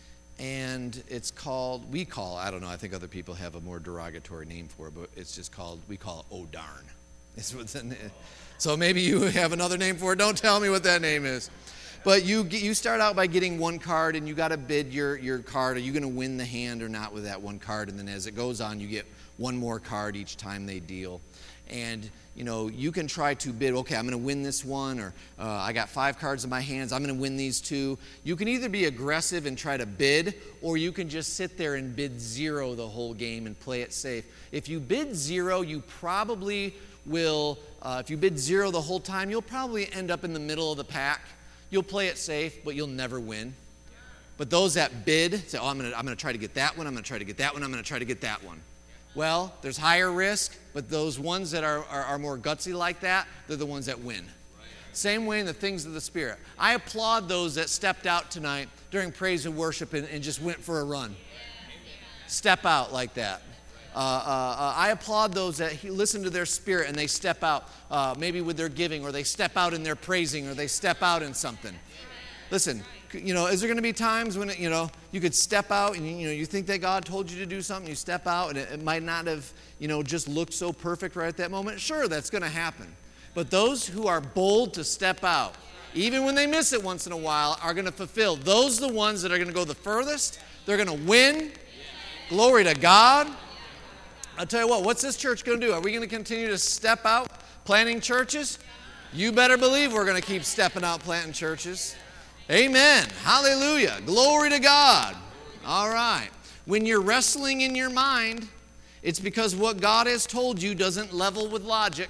and it's called, we call, I don't know, I think other people have a more derogatory name for it, but it's just called, we call it oh darn. It's what's in it. So maybe you have another name for it. Don't tell me what that name is. But you you start out by getting one card, and you got to bid your, your card. Are you going to win the hand or not with that one card? And then as it goes on, you get one more card each time they deal. And, you know, you can try to bid, okay, I'm going to win this one, or uh, I got five cards in my hands, I'm going to win these two. You can either be aggressive and try to bid, or you can just sit there and bid zero the whole game and play it safe. If you bid zero, you probably will, uh, if you bid zero the whole time, you'll probably end up in the middle of the pack. You'll play it safe, but you'll never win. But those that bid, say, oh, I'm going to I'm going to try to get that one, I'm going to try to get that one, I'm going to try to get that one. Well, there's higher risk, but those ones that are, are, are more gutsy like that, they're the ones that win. Same way in the things of the Spirit. I applaud those that stepped out tonight during praise and worship and, and just went for a run. Step out like that. Uh, uh, uh, I applaud those that he, listen to their spirit and they step out, uh, maybe with their giving, or they step out in their praising, or they step out in something. Listen, you know, is there going to be times when, it, you know, you could step out and, you know, you think that God told you to do something, you step out and it, it might not have, you know, just looked so perfect right at that moment? Sure, that's going to happen. But those who are bold to step out, even when they miss it once in a while, are going to fulfill. Those are the ones that are going to go the furthest. They're going to win. Glory to God. I'll tell you what, what's this church going to do? Are we going to continue to step out planting churches? You better believe we're going to keep stepping out planting churches. Amen. Hallelujah. Glory to God. All right. When you're wrestling in your mind, it's because what God has told you doesn't level with logic.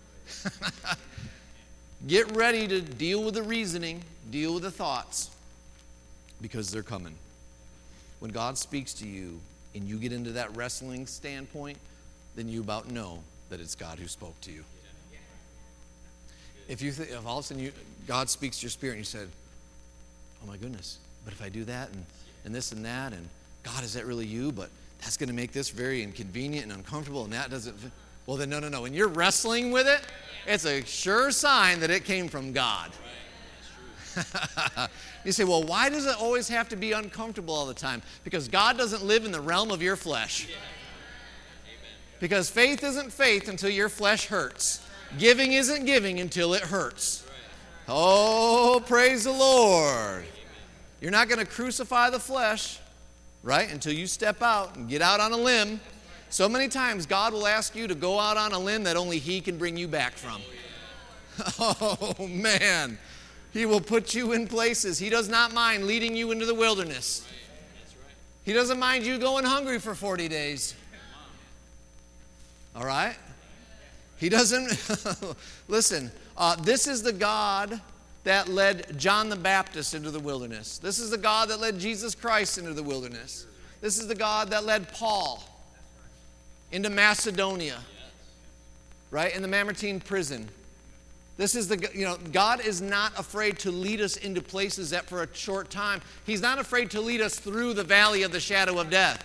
Get ready to deal with the reasoning, deal with the thoughts, because they're coming. When God speaks to you and you get into that wrestling standpoint, then you about know that it's God who spoke to you. If you th- if all of a sudden you, God speaks to your spirit and you said, oh my goodness, but if I do that and, and this and that, and God, is that really you? But that's going to make this very inconvenient and uncomfortable, and that doesn't, well then no, no, no. When you're wrestling with it, it's a sure sign that it came from God. You say, well, why does it always have to be uncomfortable all the time? Because God doesn't live in the realm of your flesh. Because faith isn't faith until your flesh hurts. Giving isn't giving until it hurts. Oh, praise the Lord. You're not going to crucify the flesh, right, until you step out and get out on a limb. So many times God will ask you to go out on a limb that only He can bring you back from. Oh, man. He will put you in places. He does not mind leading you into the wilderness. He doesn't mind you going hungry for forty days. All right? He doesn't. Listen, uh, this is the God that led John the Baptist into the wilderness. This is the God that led Jesus Christ into the wilderness. This is the God that led Paul into Macedonia, right, in the Mamertine prison. This is the, you know, God is not afraid to lead us into places that for a short time. He's not afraid to lead us through the valley of the shadow of death.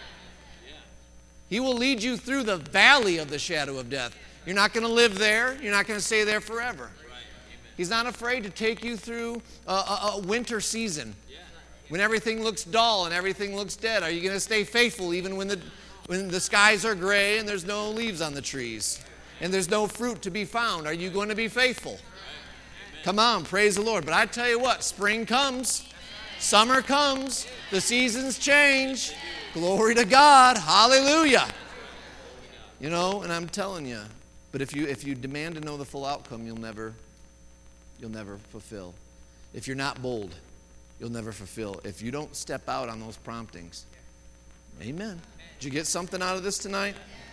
He will lead you through the valley of the shadow of death. You're not going to live there. You're not going to stay there forever. He's not afraid to take you through a, a, a winter season when everything looks dull and everything looks dead. Are you going to stay faithful even when the, when the skies are gray and there's no leaves on the trees and there's no fruit to be found? Are you going to be faithful? Come on, praise the Lord. But I tell you what, spring comes, summer comes, the seasons change. Glory to God. Hallelujah. You know, and I'm telling you, but if you if you demand to know the full outcome, you'll never you'll never fulfill. If you're not bold, you'll never fulfill. If you don't step out on those promptings. Amen. Did you get something out of this tonight?